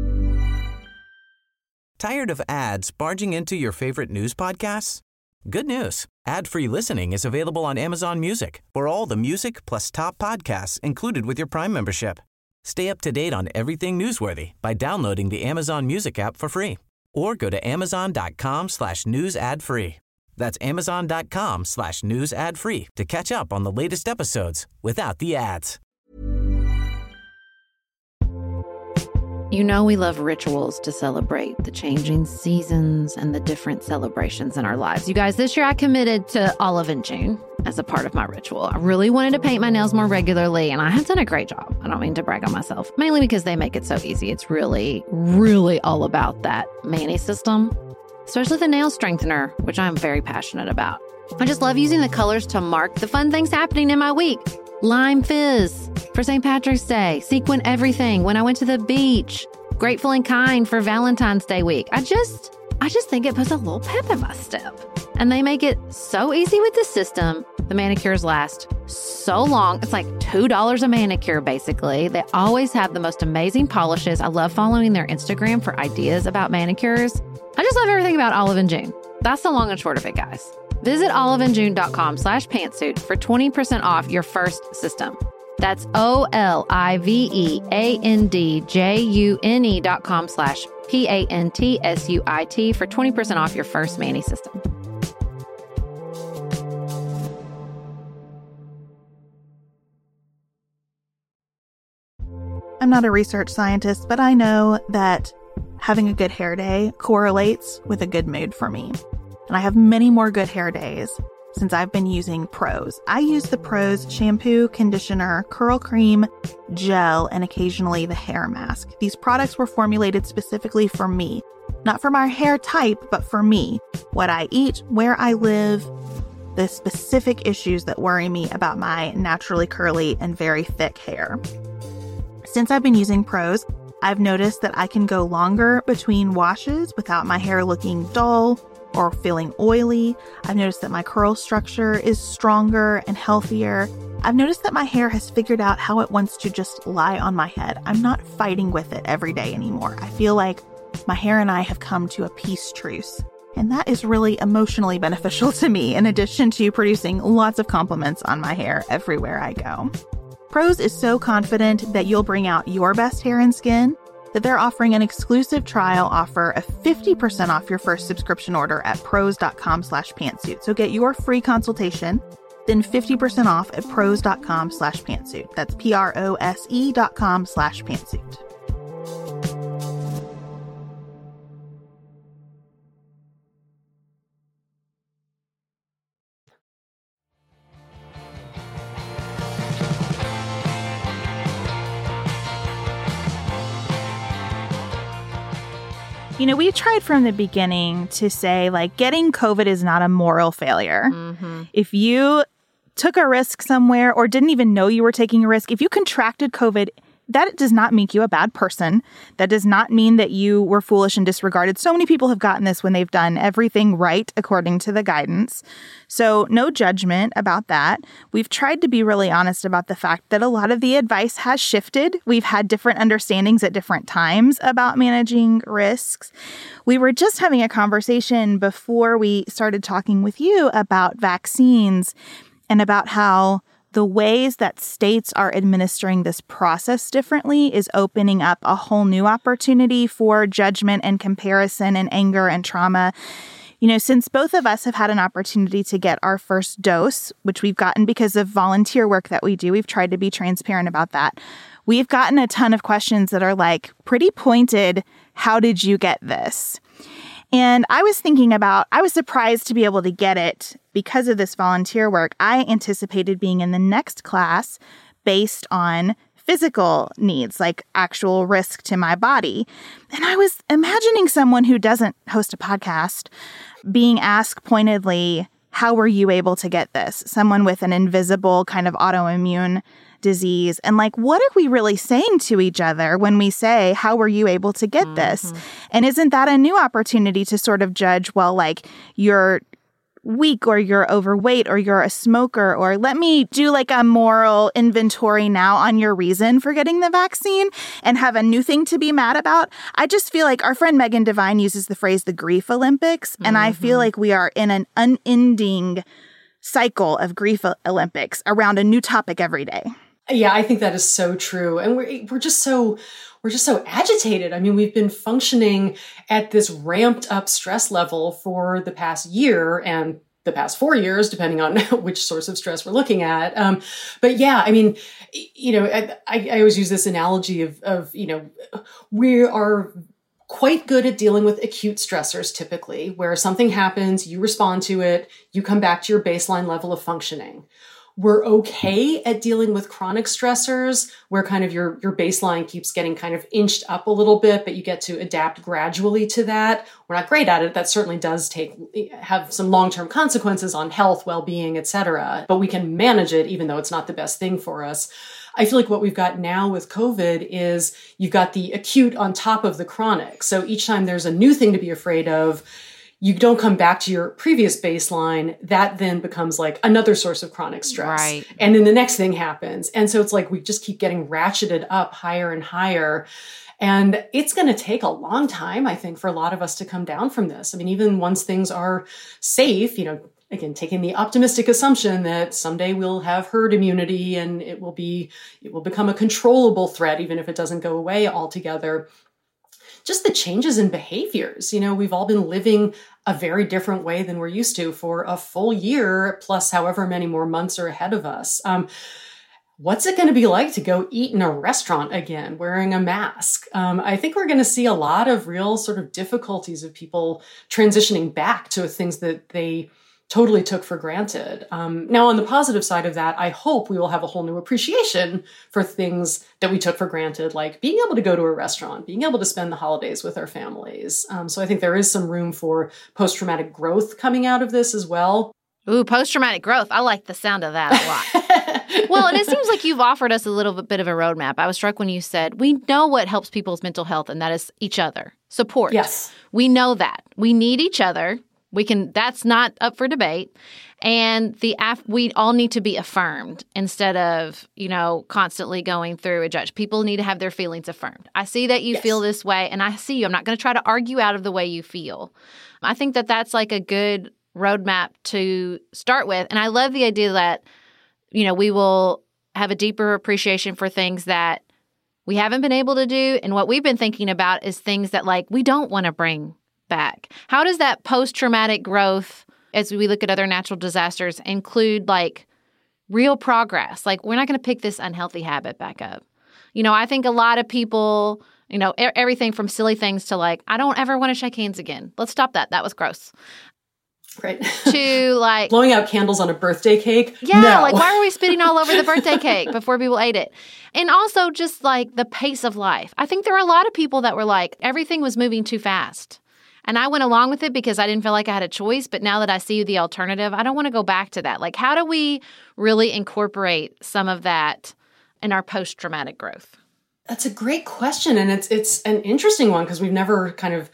Tired of ads barging into your favorite news podcasts? Good news. Ad-free listening is available on Amazon Music for all the music plus top podcasts included with your Prime membership. Stay up to date on everything newsworthy by downloading the Amazon Music app for free or go to amazon.com/news ad free. That's amazon.com/news ad free to catch up on the latest episodes without the ads. You know we love rituals to celebrate the changing seasons and the different celebrations in our lives. You guys, this year I committed to Olive and June as a part of my ritual. I really wanted to paint my nails more regularly, and I have done a great job. I don't mean to brag on myself, mainly because they make it so easy. It's really, really all about that Mani system, especially the nail strengthener, which I'm very passionate about. I just love using the colors to mark the fun things happening in my week. Lime Fizz for St. Patrick's Day, Sequin Everything when I went to the beach, Grateful and Kind for Valentine's Day week. I just think it puts a little pep in my step. And they make it so easy with the system. The manicures last so long. It's like $2 a manicure, basically. They always have the most amazing polishes. I love following their Instagram for ideas about manicures. I just love everything about Olive and June. That's the long and short of it, guys. Visit oliveandjune.com/pantsuit for 20% off your first system. That's oliveandjune.com/pantsuit for 20% off your first Mani system. I'm not a research scientist, but I know that having a good hair day correlates with a good mood for me. And I have many more good hair days since I've been using Prose. I use the Prose shampoo, conditioner, curl cream, gel, and occasionally the hair mask. These products were formulated specifically for me, not for my hair type, but for me, what I eat, where I live, the specific issues that worry me about my naturally curly and very thick hair. Since I've been using Prose, I've noticed that I can go longer between washes without my hair looking dull or feeling oily. I've noticed that my curl structure is stronger and healthier. I've noticed that my hair has figured out how it wants to just lie on my head. I'm not fighting with it every day anymore. I feel like my hair and I have come to a peace truce. And that is really emotionally beneficial to me, in addition to producing lots of compliments on my hair everywhere I go. Prose is so confident that you'll bring out your best hair and skin that they're offering an exclusive trial offer of 50% off your first subscription order at prose.com/pantsuit. So get your free consultation, then 50% off at prose.com/pantsuit. That's prose.com/pantsuit. You know, we tried from the beginning to say, like, getting COVID is not a moral failure. Mm-hmm. If you took a risk somewhere or didn't even know you were taking a risk, if you contracted COVID, that does not make you a bad person. That does not mean that you were foolish and disregarded. So many people have gotten this when they've done everything right according to the guidance. So no judgment about that. We've tried to be really honest about the fact that a lot of the advice has shifted. We've had different understandings at different times about managing risks. We were just having a conversation before we started talking with you about vaccines and about how the ways that states are administering this process differently is opening up a whole new opportunity for judgment and comparison and anger and trauma. You know, since both of us have had an opportunity to get our first dose, which we've gotten because of volunteer work that we do, we've tried to be transparent about that. We've gotten a ton of questions that are like pretty pointed, how did you get this? And I was thinking about, I was surprised to be able to get it because of this volunteer work. I anticipated being in the next class based on physical needs, like actual risk to my body. And I was imagining someone who doesn't host a podcast being asked pointedly, how were you able to get this? Someone with an invisible kind of autoimmune disease. And like, what are we really saying to each other when we say, how were you able to get this? And isn't that a new opportunity to sort of judge, well, like you're weak or you're overweight or you're a smoker, or let me do like a moral inventory now on your reason for getting the vaccine and have a new thing to be mad about. I just feel like our friend Megan Devine uses the phrase the grief Olympics. And I feel like we are in an unending cycle of grief Olympics around a new topic every day. Yeah, I think that is so true. And we're just so agitated. I mean, we've been functioning at this ramped up stress level for the past year and the past 4 years, depending on which source of stress we're looking at. But yeah, I mean, I always use this analogy of, we are quite good at dealing with acute stressors, typically, where something happens, you respond to it, you come back to your baseline level of functioning. We're okay at dealing with chronic stressors, where kind of your baseline keeps getting kind of inched up a little bit, but you get to adapt gradually to that. We're not great at it. That certainly does have some long-term consequences on health, well-being, et cetera. But we can manage it, even though it's not the best thing for us. I feel like what we've got now with COVID is you've got the acute on top of the chronic. So each time there's a new thing to be afraid of, you don't come back to your previous baseline. That then becomes like another source of chronic stress. Right. And then the next thing happens. And so it's like we just keep getting ratcheted up higher and higher. And it's going to take a long time, I think, for a lot of us to come down from this. I mean, even once things are safe, again, taking the optimistic assumption that someday we'll have herd immunity and it will become a controllable threat, even if it doesn't go away altogether. Just the changes in behaviors. We've all been living a very different way than we're used to for a full year, plus however many more months are ahead of us. What's it going to be like to go eat in a restaurant again, wearing a mask? I think we're going to see a lot of real sort of difficulties of people transitioning back to things that they totally took for granted. Now, on the positive side of that, I hope we will have a whole new appreciation for things that we took for granted, like being able to go to a restaurant, being able to spend the holidays with our families. So I think there is some room for post-traumatic growth coming out of this as well. Ooh, post-traumatic growth. I like the sound of that a lot. Well, and it seems like you've offered us a little bit of a roadmap. I was struck when you said, we know what helps people's mental health, and that is each other. Support. Yes. We know that. We need each other. That's not up for debate. And we all need to be affirmed instead of, constantly going through a judge. People need to have their feelings affirmed. I see that you feel this way, and I see you. I'm not going to try to argue out of the way you feel. I think that that's like a good roadmap to start with. And I love the idea that, we will have a deeper appreciation for things that we haven't been able to do. And what we've been thinking about is things that we don't want to bring back. How does that post-traumatic growth, as we look at other natural disasters, include real progress? We're not going to pick this unhealthy habit back up. I think a lot of people, everything from silly things to I don't ever want to shake hands again. Let's stop that. That was gross. Right. To blowing out candles on a birthday cake. Yeah. No. Why were we spitting all over the birthday cake before people ate it? And also just the pace of life. I think there are a lot of people that were everything was moving too fast. And I went along with it because I didn't feel like I had a choice. But now that I see the alternative, I don't want to go back to that. How do we really incorporate some of that in our post-traumatic growth? That's a great question. And it's an interesting one because we've never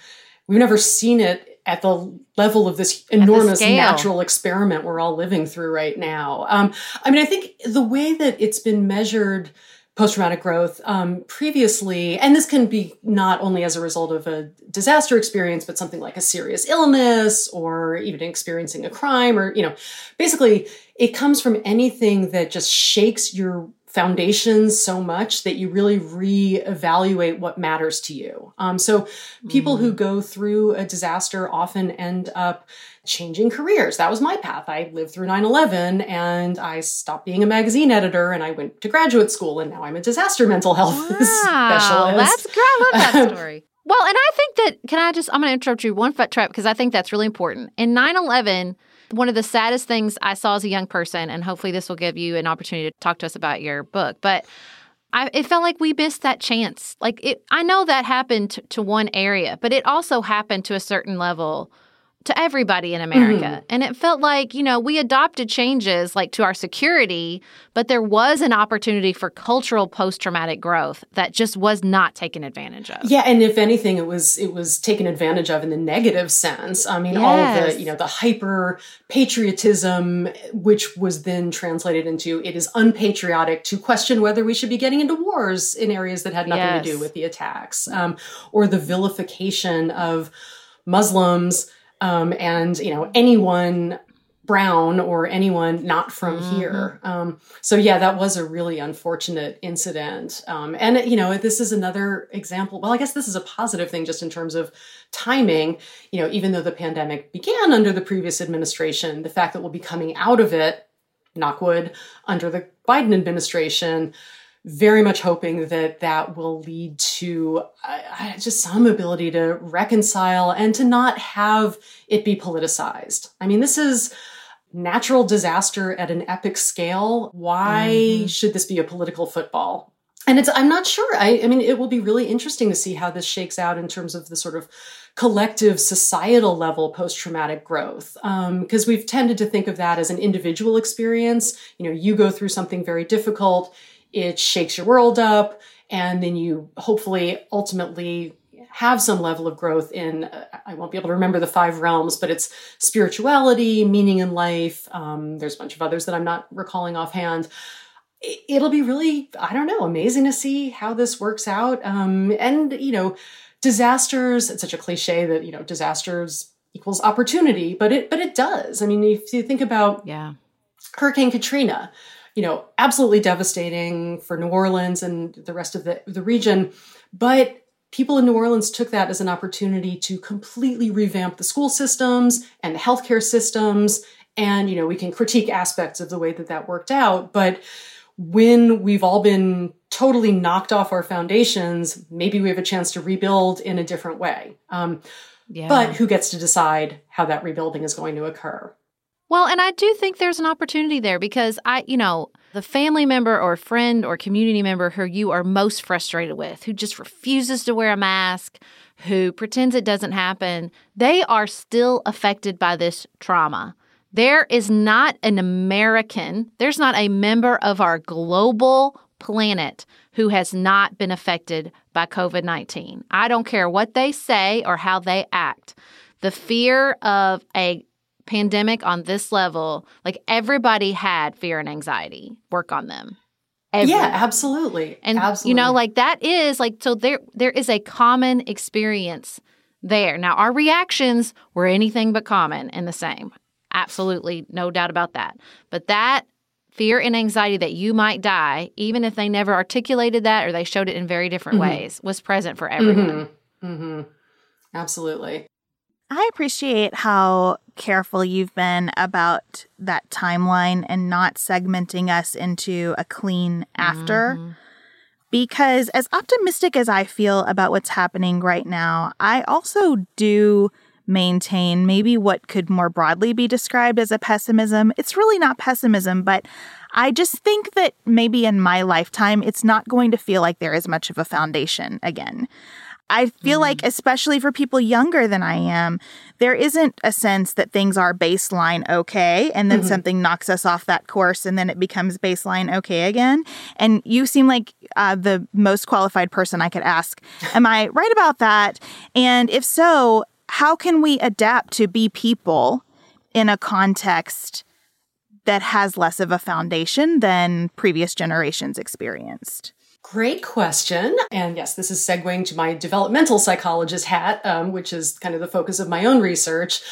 seen it at the level of this enormous natural experiment we're all living through right now. I think the way that it's been measured post-traumatic growth previously, and this can be not only as a result of a disaster experience, but something like a serious illness or even experiencing a crime or, basically it comes from anything that just shakes your foundations so much that you really reevaluate what matters to you. So people who go through a disaster often end up changing careers. That was my path. I lived through 9/11 and I stopped being a magazine editor and I went to graduate school and now I'm a disaster mental health specialist. That's great. I love that story. Well, and I think that, I'm going to interrupt you one foot trap because I think that's really important. In 9/11, one of the saddest things I saw as a young person, and hopefully this will give you an opportunity to talk to us about your book, but it felt like we missed that chance. I know that happened to one area, but it also happened to a certain level to everybody in America. Mm-hmm. And it felt like, we adopted changes to our security, but there was an opportunity for cultural post-traumatic growth that just was not taken advantage of. Yeah. And if anything, it was taken advantage of in the negative sense. I mean, all of the hyper patriotism, which was then translated into it is unpatriotic to question whether we should be getting into wars in areas that had nothing to do with the attacks, or the vilification of Muslims, and, anyone brown or anyone not from here. So yeah, that was a really unfortunate incident. And, this is another example. Well, I guess this is a positive thing just in terms of timing. Even though the pandemic began under the previous administration, the fact that we'll be coming out of it, knock wood, under the Biden administration, very much hoping that will lead to just some ability to reconcile and to not have it be politicized. I mean, this is natural disaster at an epic scale. Why should this be a political football? And I'm not sure. I mean, it will be really interesting to see how this shakes out in terms of the sort of collective societal level post-traumatic growth. Because we've tended to think of that as an individual experience. You go through something very difficult, it shakes your world up, and then you hopefully ultimately have some level of growth in, I won't be able to remember the 5 realms, but it's spirituality, meaning in life. There's a bunch of others that I'm not recalling offhand. It'll be really, amazing to see how this works out. And disasters, it's such a cliche that, disasters equals opportunity, but it does. I mean, if you think about Hurricane Katrina, absolutely devastating for New Orleans and the rest of the region, but people in New Orleans took that as an opportunity to completely revamp the school systems and the healthcare systems. And, we can critique aspects of the way that worked out. But when we've all been totally knocked off our foundations, maybe we have a chance to rebuild in a different way. But who gets to decide how that rebuilding is going to occur? Well, and I do think there's an opportunity there because the family member or friend or community member who you are most frustrated with, who just refuses to wear a mask, who pretends it doesn't happen, they are still affected by this trauma. There is not there's not a member of our global planet who has not been affected by COVID-19. I don't care what they say or how they act. The fear of a pandemic on this level, like everybody had fear and anxiety work on them. Everyone. Yeah, absolutely. And, absolutely. That is so there is a common experience there. Now, our reactions were anything but common and the same. Absolutely. No doubt about that. But that fear and anxiety that you might die, even if they never articulated that or they showed it in very different ways, was present for everyone. Absolutely. I appreciate how careful you've been about that timeline and not segmenting us into a clean after. Because as optimistic as I feel about what's happening right now, I also do maintain maybe what could more broadly be described as a pessimism. It's really not pessimism, but I just think that maybe in my lifetime, it's not going to feel like there is much of a foundation again. I feel like, especially for people younger than I am, there isn't a sense that things are baseline okay, and then something knocks us off that course, and then it becomes baseline okay again. And you seem like the most qualified person I could ask. Am I right about that? And if so, how can we adapt to be people in a context that has less of a foundation than previous generations experienced? Great question. And yes, this is segueing to my developmental psychologist hat, which is kind of the focus of my own research.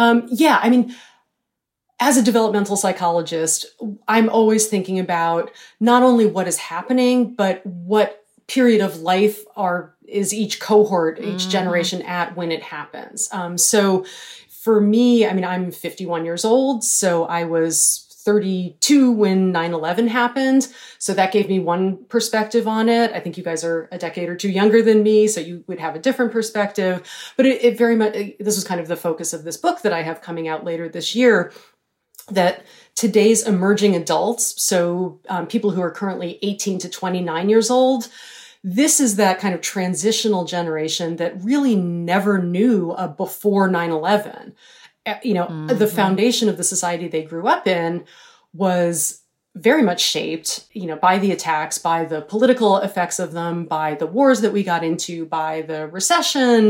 As a developmental psychologist, I'm always thinking about not only what is happening, but what period of life is each cohort, each generation at when it happens. So for me, I'm 51 years old, so I was 32 when 9/11 happened. So that gave me one perspective on it. I think you guys are a decade or two younger than me, so you would have a different perspective. But it very much, this was kind of the focus of this book that I have coming out later this year, that today's emerging adults, so people who are currently 18 to 29 years old, this is that kind of transitional generation that really never knew a before 9/11. The foundation of the society they grew up in was very much shaped, by the attacks, by the political effects of them, by the wars that we got into, by the recession,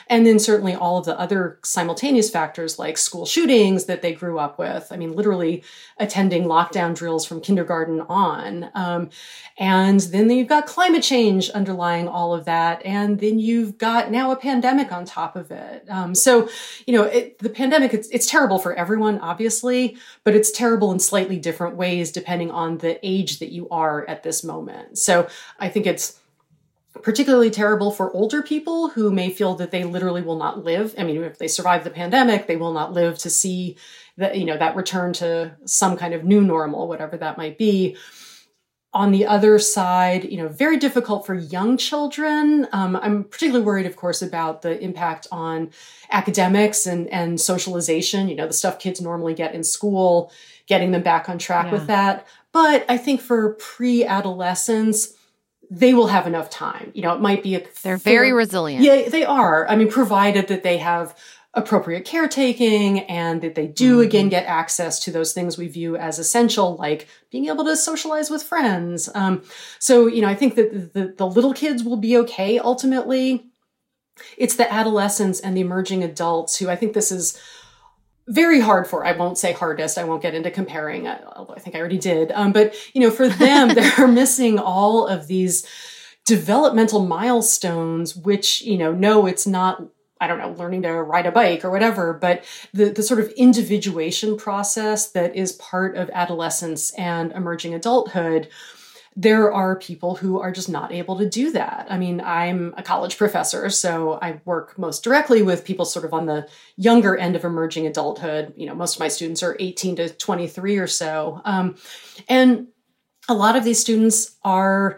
And then certainly all of the other simultaneous factors like school shootings that they grew up with. I mean, literally attending lockdown drills from kindergarten on. And then you've got climate change underlying all of that. And then you've got now a pandemic on top of it. So, the pandemic, it's terrible for everyone, obviously, but it's terrible in slightly different ways depending on the age that you are at this moment. So I think it's particularly terrible for older people who may feel that they literally will not live. I mean, if they survive the pandemic, they will not live to see that, that return to some kind of new normal, whatever that might be. On the other side, very difficult for young children. I'm particularly worried, of course, about the impact on academics and socialization, the stuff kids normally get in school, getting them back on track with that. But I think for pre-adolescents, they will have enough time. It might be they're very resilient. Yeah, they are. I mean, provided that they have appropriate caretaking and that they do, again, get access to those things we view as essential, like being able to socialize with friends. So, I think that the little kids will be okay ultimately. It's the adolescents and the emerging adults who I think this is very hard for. I won't say hardest. I won't get into comparing, although I think I already did. But, for them, they're missing all of these developmental milestones, which, no, it's not, I don't know, learning to ride a bike or whatever, but the sort of individuation process that is part of adolescence and emerging adulthood. There are people who are just not able to do that. I mean, I'm a college professor, so I work most directly with people sort of on the younger end of emerging adulthood. Most of my students are 18 to 23 or so. And a lot of these students are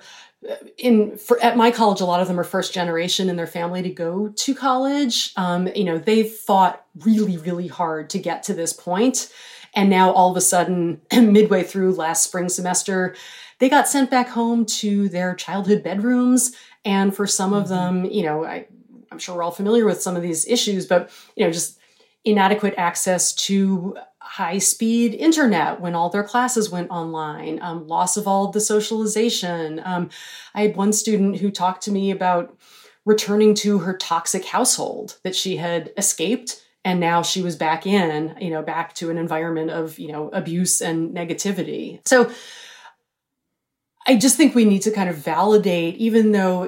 at my college, a lot of them are first generation in their family to go to college. They've fought really, really hard to get to this point. And now all of a sudden, midway through last spring semester, they got sent back home to their childhood bedrooms. And for some of them, I'm sure we're all familiar with some of these issues, but, just inadequate access to high-speed internet when all their classes went online, loss of all of the socialization. I had one student who talked to me about returning to her toxic household that she had escaped. And now she was back back to an environment of, abuse and negativity. So I just think we need to kind of validate, even though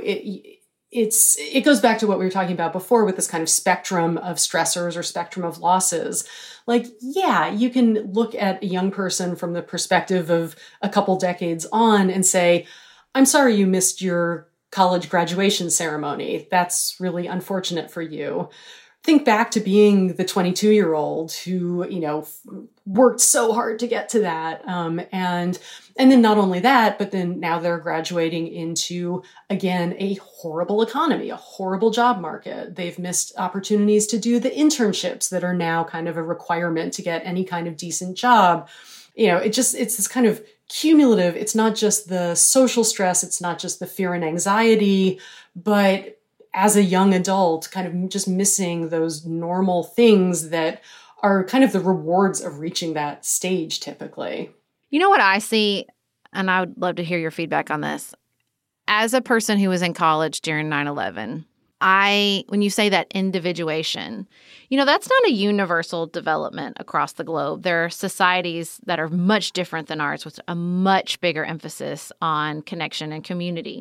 it goes back to what we were talking about before with this kind of spectrum of stressors or spectrum of losses. Like, yeah, you can look at a young person from the perspective of a couple decades on and say, I'm sorry you missed your college graduation ceremony. That's really unfortunate for you. Think back to being the 22-year-old who, worked so hard to get to that. And then not only that, but then now they're graduating into, again, a horrible economy, a horrible job market. They've missed opportunities to do the internships that are now kind of a requirement to get any kind of decent job. It's this kind of cumulative. It's not just the social stress. It's not just the fear and anxiety, but as a young adult, kind of just missing those normal things that are kind of the rewards of reaching that stage typically. You know what I see, and I would love to hear your feedback on this. As a person who was in college during 9/11, when you say that individuation, that's not a universal development across the globe. There are societies that are much different than ours with a much bigger emphasis on connection and community.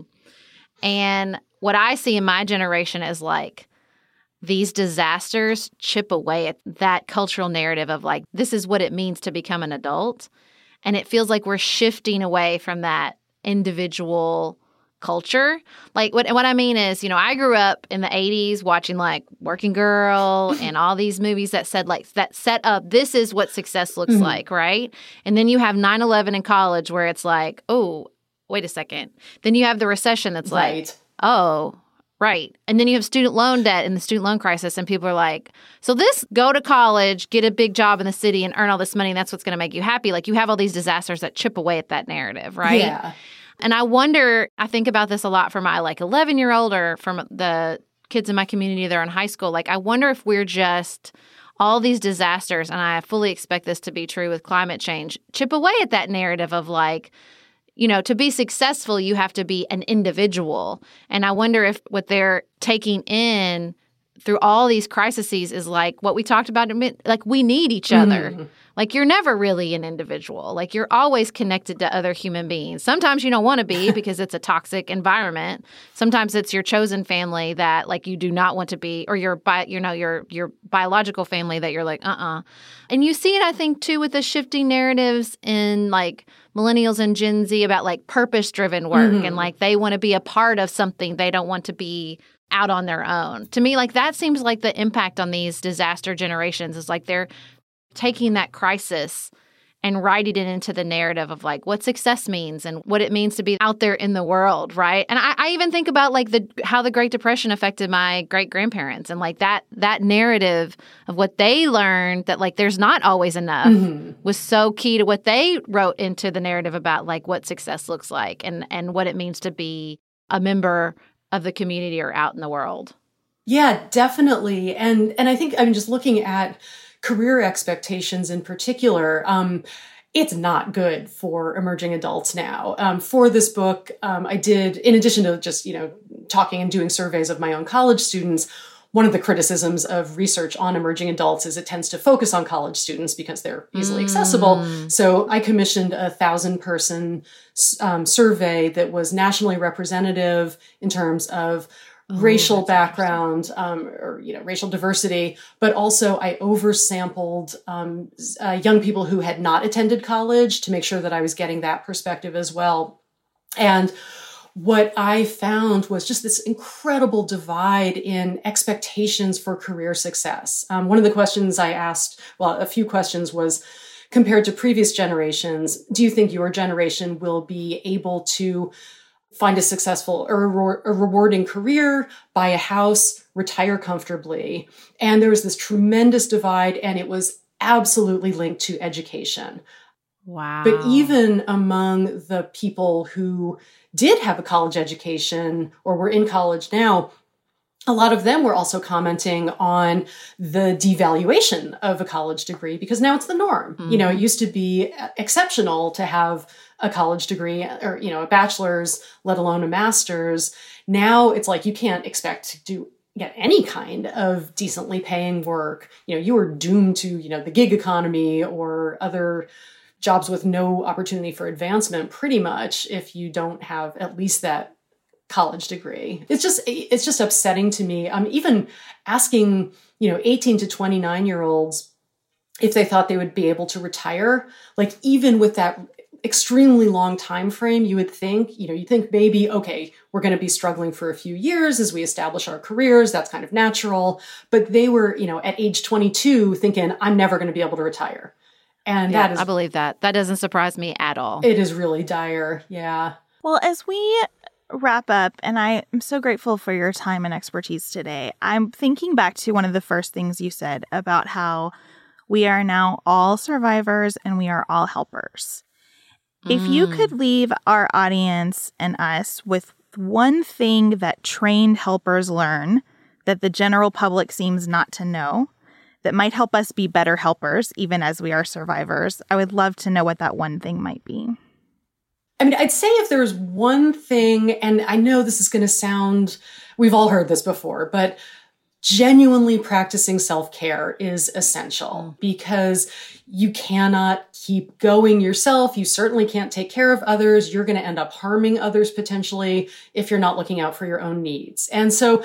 And what I see in my generation is like these disasters chip away at that cultural narrative of like, this is what it means to become an adult. And it feels like we're shifting away from that individual culture. Like what I mean is, I grew up in the 80s watching like Working Girl and all these movies that said like that set up, this is what success looks like, right? And then you have 9/11 in college where it's like, oh, wait a second. Then you have the recession that's like, oh, right. And then you have student loan debt and the student loan crisis, and people are like, so go to college, get a big job in the city and earn all this money, and that's what's going to make you happy. Like you have all these disasters that chip away at that narrative, right? Yeah. And I think about this a lot for my like 11-year-old or from the kids in my community that are in high school. Like I wonder if we're just all these disasters, and I fully expect this to be true with climate change, chip away at that narrative of like, to be successful, you have to be an individual. And I wonder if what they're taking in through all these crises is like what we talked about, like we need each other. Mm-hmm. Like you're never really an individual. Like you're always connected to other human beings. Sometimes you don't want to be because it's a toxic environment. Sometimes it's your chosen family that like you do not want to be, or your biological family that you're like, And you see it, I think, too, with the shifting narratives in like millennials and Gen Z about like purpose-driven work and like they want to be a part of something. They don't want to be out on their own. To me, like that seems like the impact on these disaster generations is like they're taking that crisis and writing it into the narrative of like what success means and what it means to be out there in the world, right? And I even think about like how the Great Depression affected my great-grandparents and like that narrative of what they learned that like there's not always enough was so key to what they wrote into the narrative about like what success looks like and what it means to be a member of the community or out in the world. Yeah, definitely. And I think I'm just looking at career expectations in particular. It's not good for emerging adults now. For this book, I did, in addition to just, talking and doing surveys of my own college students, one of the criticisms of research on emerging adults is it tends to focus on college students because they're easily accessible. So I commissioned a 1,000-person survey that was nationally representative in terms of racial background, or racial diversity, but also I oversampled young people who had not attended college to make sure that I was getting that perspective as well. And what I found was just this incredible divide in expectations for career success. One of the questions I asked, a few questions was, compared to previous generations, do you think your generation will be able to find a successful or a rewarding career, buy a house, retire comfortably? And there was this tremendous divide, and it was absolutely linked to education. Wow. But even among the people who did have a college education or were in college now, a lot of them were also commenting on the devaluation of a college degree because now it's the norm. It used to be exceptional to have a college degree or, a bachelor's, let alone a master's. Now it's like you can't expect to get any kind of decently paying work. You are doomed to, the gig economy or other jobs with no opportunity for advancement pretty much if you don't have at least that college degree. It's just upsetting to me. I'm even asking, 18 to 29-year-olds if they thought they would be able to retire. Like even with that extremely long time frame, you would think, you think maybe, okay, we're going to be struggling for a few years as we establish our careers. That's kind of natural. But they were, at age 22 thinking, I'm never going to be able to retire. And yeah, that is, I believe that. That doesn't surprise me at all. It is really dire. Yeah. Well, as we wrap up, and I am so grateful for your time and expertise today, I'm thinking back to one of the first things you said about how we are now all survivors and we are all helpers. If you could leave our audience and us with one thing that trained helpers learn that the general public seems not to know, that might help us be better helpers, even as we are survivors, I would love to know what that one thing might be. I mean, I'd say if there's one thing, and I know this is going to sound, we've all heard this before, but genuinely practicing self-care is essential because you cannot keep going yourself. You certainly can't take care of others. You're going to end up harming others potentially if you're not looking out for your own needs. And so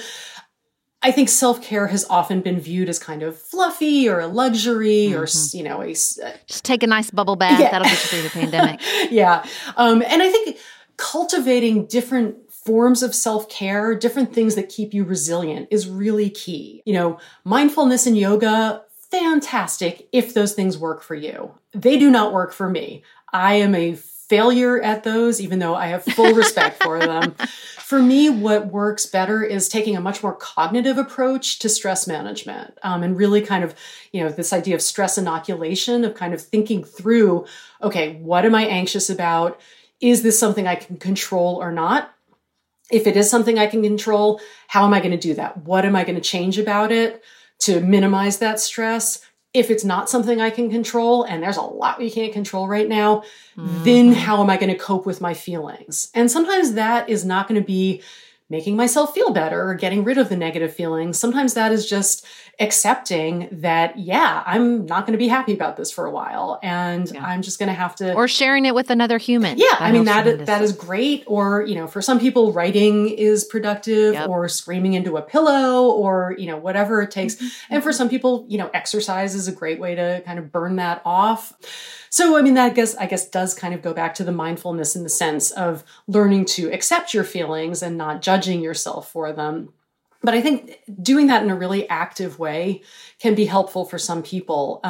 I think self-care has often been viewed as kind of fluffy or a luxury or, just take a nice bubble bath. Yeah. That'll get you through the pandemic. Yeah. And I think cultivating different forms of self-care, different things that keep you resilient is really key. Mindfulness and yoga, fantastic if those things work for you. They do not work for me. I am a failure at those, even though I have full respect for them. For me, what works better is taking a much more cognitive approach to stress management, and really kind of, this idea of stress inoculation, of kind of thinking through, okay, what am I anxious about? Is this something I can control or not? If it is something I can control, how am I going to do that? What am I going to change about it to minimize that stress? If it's not something I can control, and there's a lot we can't control right now, then how am I going to cope with my feelings? And sometimes that is not going to be making myself feel better or getting rid of the negative feelings. Sometimes that is just accepting that, yeah, I'm not going to be happy about this for a while. And I'm just going to have to. Or sharing it with another human. Yeah. I mean, that is great. Or, for some people, writing is productive, or screaming into a pillow, or, whatever it takes. And for some people, exercise is a great way to kind of burn that off. So, I mean, that I guess does kind of go back to the mindfulness in the sense of learning to accept your feelings and not judging yourself for them. But I think doing that in a really active way can be helpful for some people,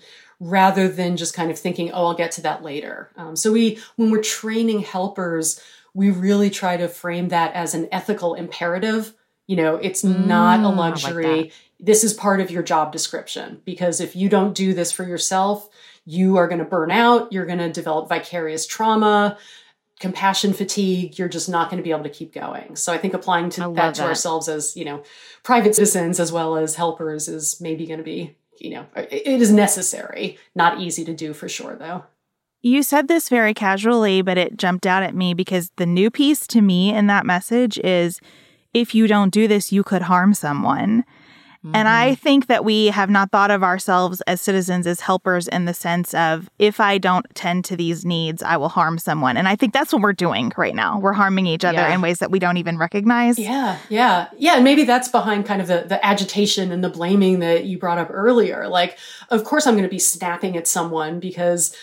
rather than just kind of thinking, oh, I'll get to that later. So when we're training helpers, we really try to frame that as an ethical imperative. It's not a luxury. Like this is part of your job description, because if you don't do this for yourself, you are going to burn out. You're going to develop vicarious trauma, compassion fatigue. You're just not going to be able to keep going. So I think applying that to ourselves as, private citizens as well as helpers is maybe going to be, it is necessary, not easy to do for sure, though. You said this very casually, but it jumped out at me because the new piece to me in that message is, if you don't do this, you could harm someone. And I think that we have not thought of ourselves as citizens, as helpers, in the sense of, if I don't tend to these needs, I will harm someone. And I think that's what we're doing right now. We're harming each other in ways that we don't even recognize. Yeah. And maybe that's behind kind of the agitation and the blaming that you brought up earlier. Like, of course, I'm going to be snapping at someone because,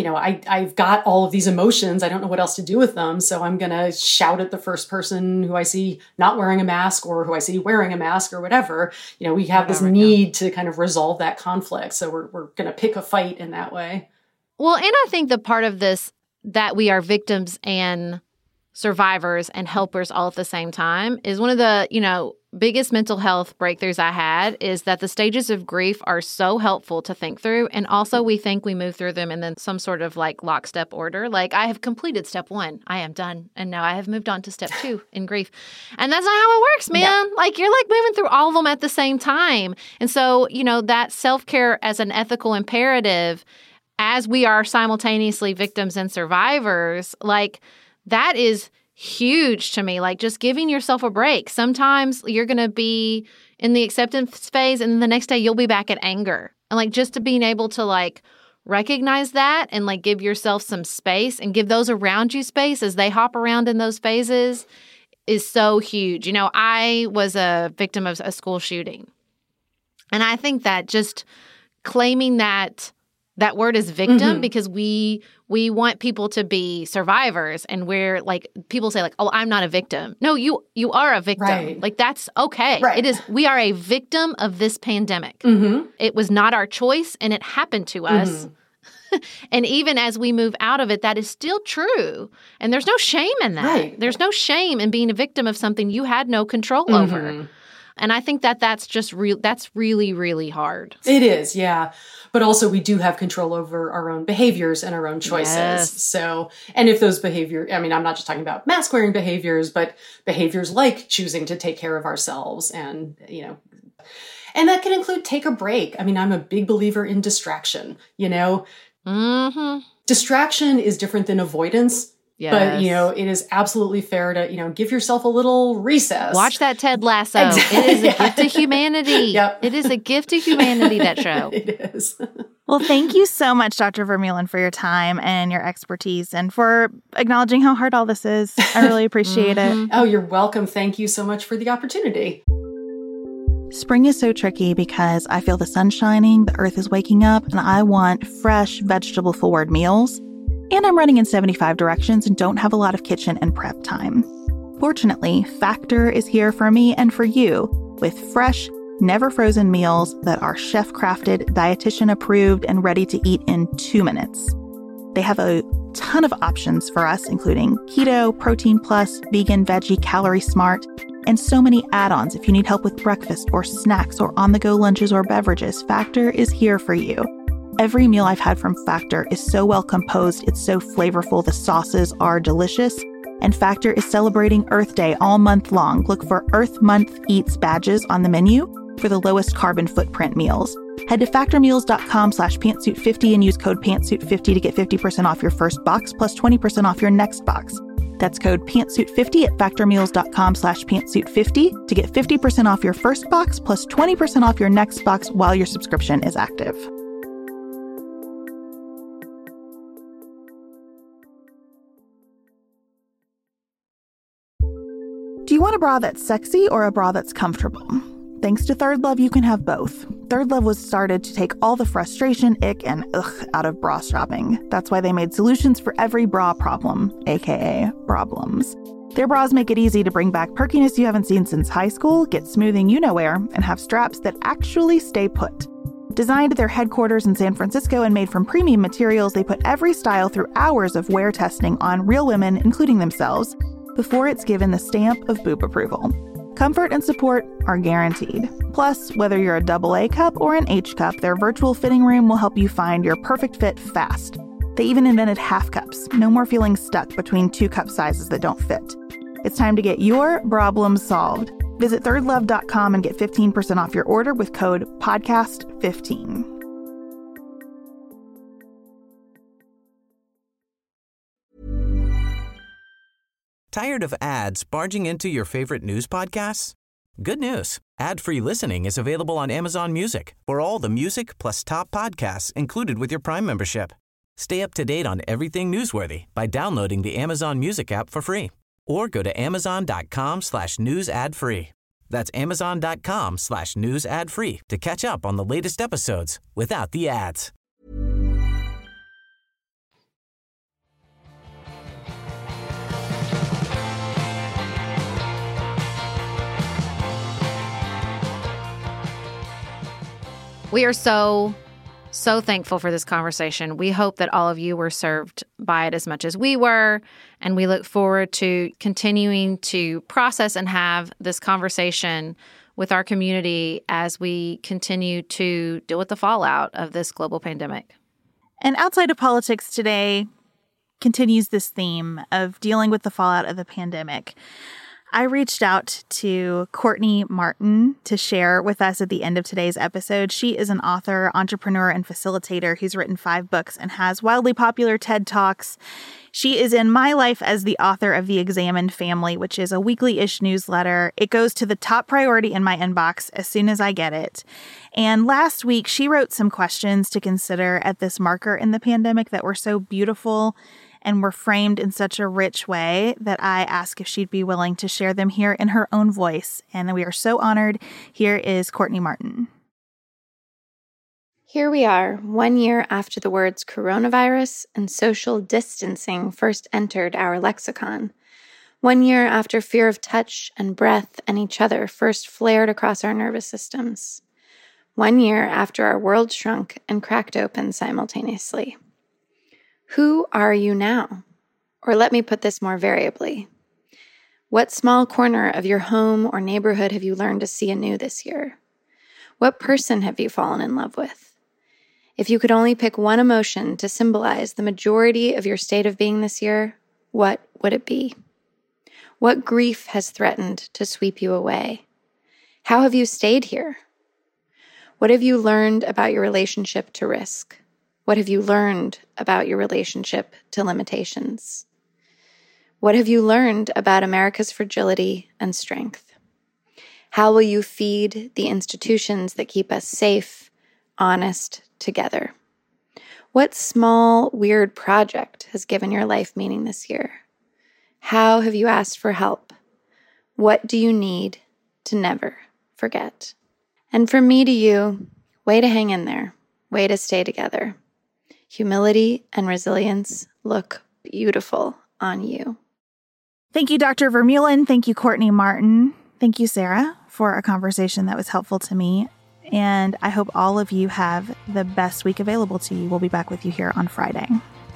I've got all of these emotions. I don't know what else to do with them. So I'm going to shout at the first person who I see not wearing a mask, or who I see wearing a mask, or whatever. We have this need to kind of resolve that conflict. So we're going to pick a fight in that way. Well, and I think the part of this, that we are victims and survivors and helpers all at the same time, is one of the, biggest mental health breakthroughs I had, is that the stages of grief are so helpful to think through. And also we think we move through them in then some sort of like lockstep order. Like, I have completed step 1. I am done. And now I have moved on to step 2 in grief. And that's not how it works, man. Yeah. Like, you're like moving through all of them at the same time. And so, that self-care as an ethical imperative, as we are simultaneously victims and survivors, like, that is huge to me. Like, just giving yourself a break. Sometimes you're going to be in the acceptance phase, and the next day you'll be back at anger. And like, just to being able to like recognize that and like give yourself some space and give those around you space as they hop around in those phases is so huge. I was a victim of a school shooting. And I think that just claiming that word is victim, because we want people to be survivors, and we're like, people say like, oh, I'm not a victim. No, you are a victim. Right. Like, that's okay. Right. It is. We are a victim of this pandemic. It was not our choice, and it happened to us. And even as we move out of it, that is still true. And there's no shame in that. Right. There's no shame in being a victim of something you had no control over. And I think that's just that's really, really hard. It is, yeah. But also we do have control over our own behaviors and our own choices. Yes. So, and if those behaviors, I mean, I'm not just talking about mask wearing behaviors, but behaviors like choosing to take care of ourselves and, and that can include take a break. I mean, I'm a big believer in distraction, Distraction is different than avoidance. Yes. But, it is absolutely fair to, give yourself a little recess. Watch that Ted Lasso. Exactly. It is a gift to humanity. Yep. It is a gift to humanity, that show. It is. Well, thank you so much, Dr. Vermeulen, for your time and your expertise and for acknowledging how hard all this is. I really appreciate it. Oh, you're welcome. Thank you so much for the opportunity. Spring is so tricky because I feel the sun shining, the earth is waking up, and I want fresh, vegetable-forward meals. And I'm running in 75 directions and don't have a lot of kitchen and prep time. Fortunately, Factor is here for me and for you with fresh, never frozen meals that are chef-crafted, dietitian-approved, and ready to eat in 2 minutes. They have a ton of options for us, including keto, protein plus, vegan, veggie, calorie smart, and so many add-ons if you need help with breakfast or snacks or on-the-go lunches or beverages. Factor is here for you. Every meal I've had from Factor is so well composed, it's so flavorful, the sauces are delicious, and Factor is celebrating Earth Day all month long. Look for Earth Month Eats badges on the menu for the lowest carbon footprint meals. Head to factormeals.com/pantsuit50 and use code pantsuit50 to get 50% off your first box plus 20% off your next box. That's code pantsuit50 at factormeals.com/pantsuit50 to get 50% off your first box plus 20% off your next box while your subscription is active. Do you want a bra that's sexy or a bra that's comfortable? Thanks to Third Love, you can have both. Third Love was started to take all the frustration, ick, and ugh out of bra shopping. That's why they made solutions for every bra problem, aka problems. Their bras make it easy to bring back perkiness you haven't seen since high school, get smoothing you-know-where, and have straps that actually stay put. Designed at their headquarters in San Francisco and made from premium materials, they put every style through hours of wear testing on real women, including themselves, before it's given the stamp of boob approval. Comfort and support are guaranteed. Plus, whether you're a AA cup or an H cup, their virtual fitting room will help you find your perfect fit fast. They even invented half cups. No more feeling stuck between two cup sizes that don't fit. It's time to get your problem solved. Visit thirdlove.com and get 15% off your order with code PODCAST15. Tired of ads barging into your favorite news podcasts? Good news. Ad-free listening is available on Amazon Music for all the music plus top podcasts included with your Prime membership. Stay up to date on everything newsworthy by downloading the Amazon Music app for free or go to amazon.com/news ad free. That's amazon.com/news ad free to catch up on the latest episodes without the ads. We are so thankful for this conversation. We hope that all of you were served by it as much as we were, and we look forward to continuing to process and have this conversation with our community as we continue to deal with the fallout of this global pandemic. And Outside of Politics today continues this theme of dealing with the fallout of the pandemic. I reached out to Courtney Martin to share with us at the end of today's episode. She is an author, entrepreneur, and facilitator who's written 5 books and has wildly popular TED Talks. She is in my life as the author of The Examined Family, which is a weekly-ish newsletter. It goes to the top priority in my inbox as soon as I get it. And last week, she wrote some questions to consider at this marker in the pandemic that were so beautiful and were framed in such a rich way that I asked if she'd be willing to share them here in her own voice. And we are so honored. Here is Courtney Martin. Here we are, 1 year after the words coronavirus and social distancing first entered our lexicon. 1 year after fear of touch and breath and each other first flared across our nervous systems. 1 year after our world shrunk and cracked open simultaneously. Who are you now? Or let me put this more variably. What small corner of your home or neighborhood have you learned to see anew this year? What person have you fallen in love with? If you could only pick one emotion to symbolize the majority of your state of being this year, what would it be? What grief has threatened to sweep you away? How have you stayed here? What have you learned about your relationship to risk? What have you learned about your relationship to limitations? What have you learned about America's fragility and strength? How will you feed the institutions that keep us safe, honest, together? What small, weird project has given your life meaning this year? How have you asked for help? What do you need to never forget? And from me to you, way to hang in there, way to stay together. Humility and resilience look beautiful on you. Thank you, Dr. Vermeulen. Thank you, Courtney Martin. Thank you, Sarah, for a conversation that was helpful to me. And I hope all of you have the best week available to you. We'll be back with you here on Friday.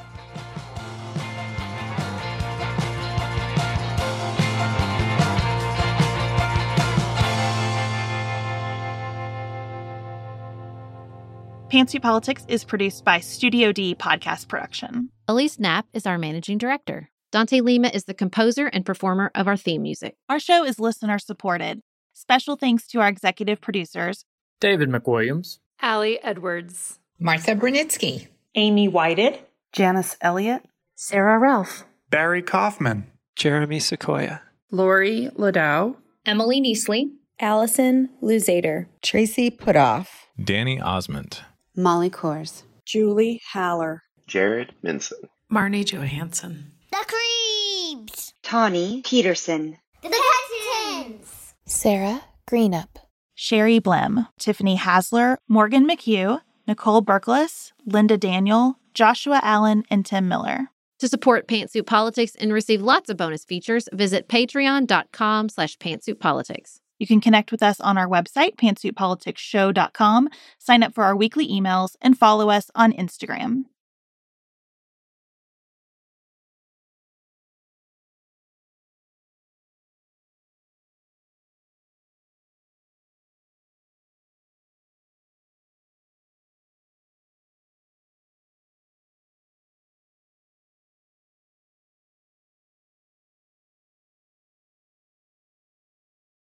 Pantsuit Politics is produced by Studio D Podcast Production. Elise Knapp is our managing director. Dante Lima is the composer and performer of our theme music. Our show is listener supported. Special thanks to our executive producers, David McWilliams, Allie Edwards, Martha Brunitsky, Amy Whited, Janice Elliott, Sarah Ralph, Barry Kaufman, Jeremy Sequoia, Lori Ladow, Emily Neasley, Allison Luzader, Tracy Putoff, Danny Osmond, Molly Kors, Julie Haller, Jared Minson, Marnie Johansson, The Creeps, Tawny Peterson, The Texans, Sarah Greenup, Sherry Blim, Tiffany Hasler, Morgan McHugh, Nicole Berkles, Linda Daniel, Joshua Allen, and Tim Miller. To support Pantsuit Politics and receive lots of bonus features, visit patreon.com/pantsuitpolitics. You can connect with us on our website, pantsuitpoliticsshow.com, sign up for our weekly emails, and follow us on Instagram.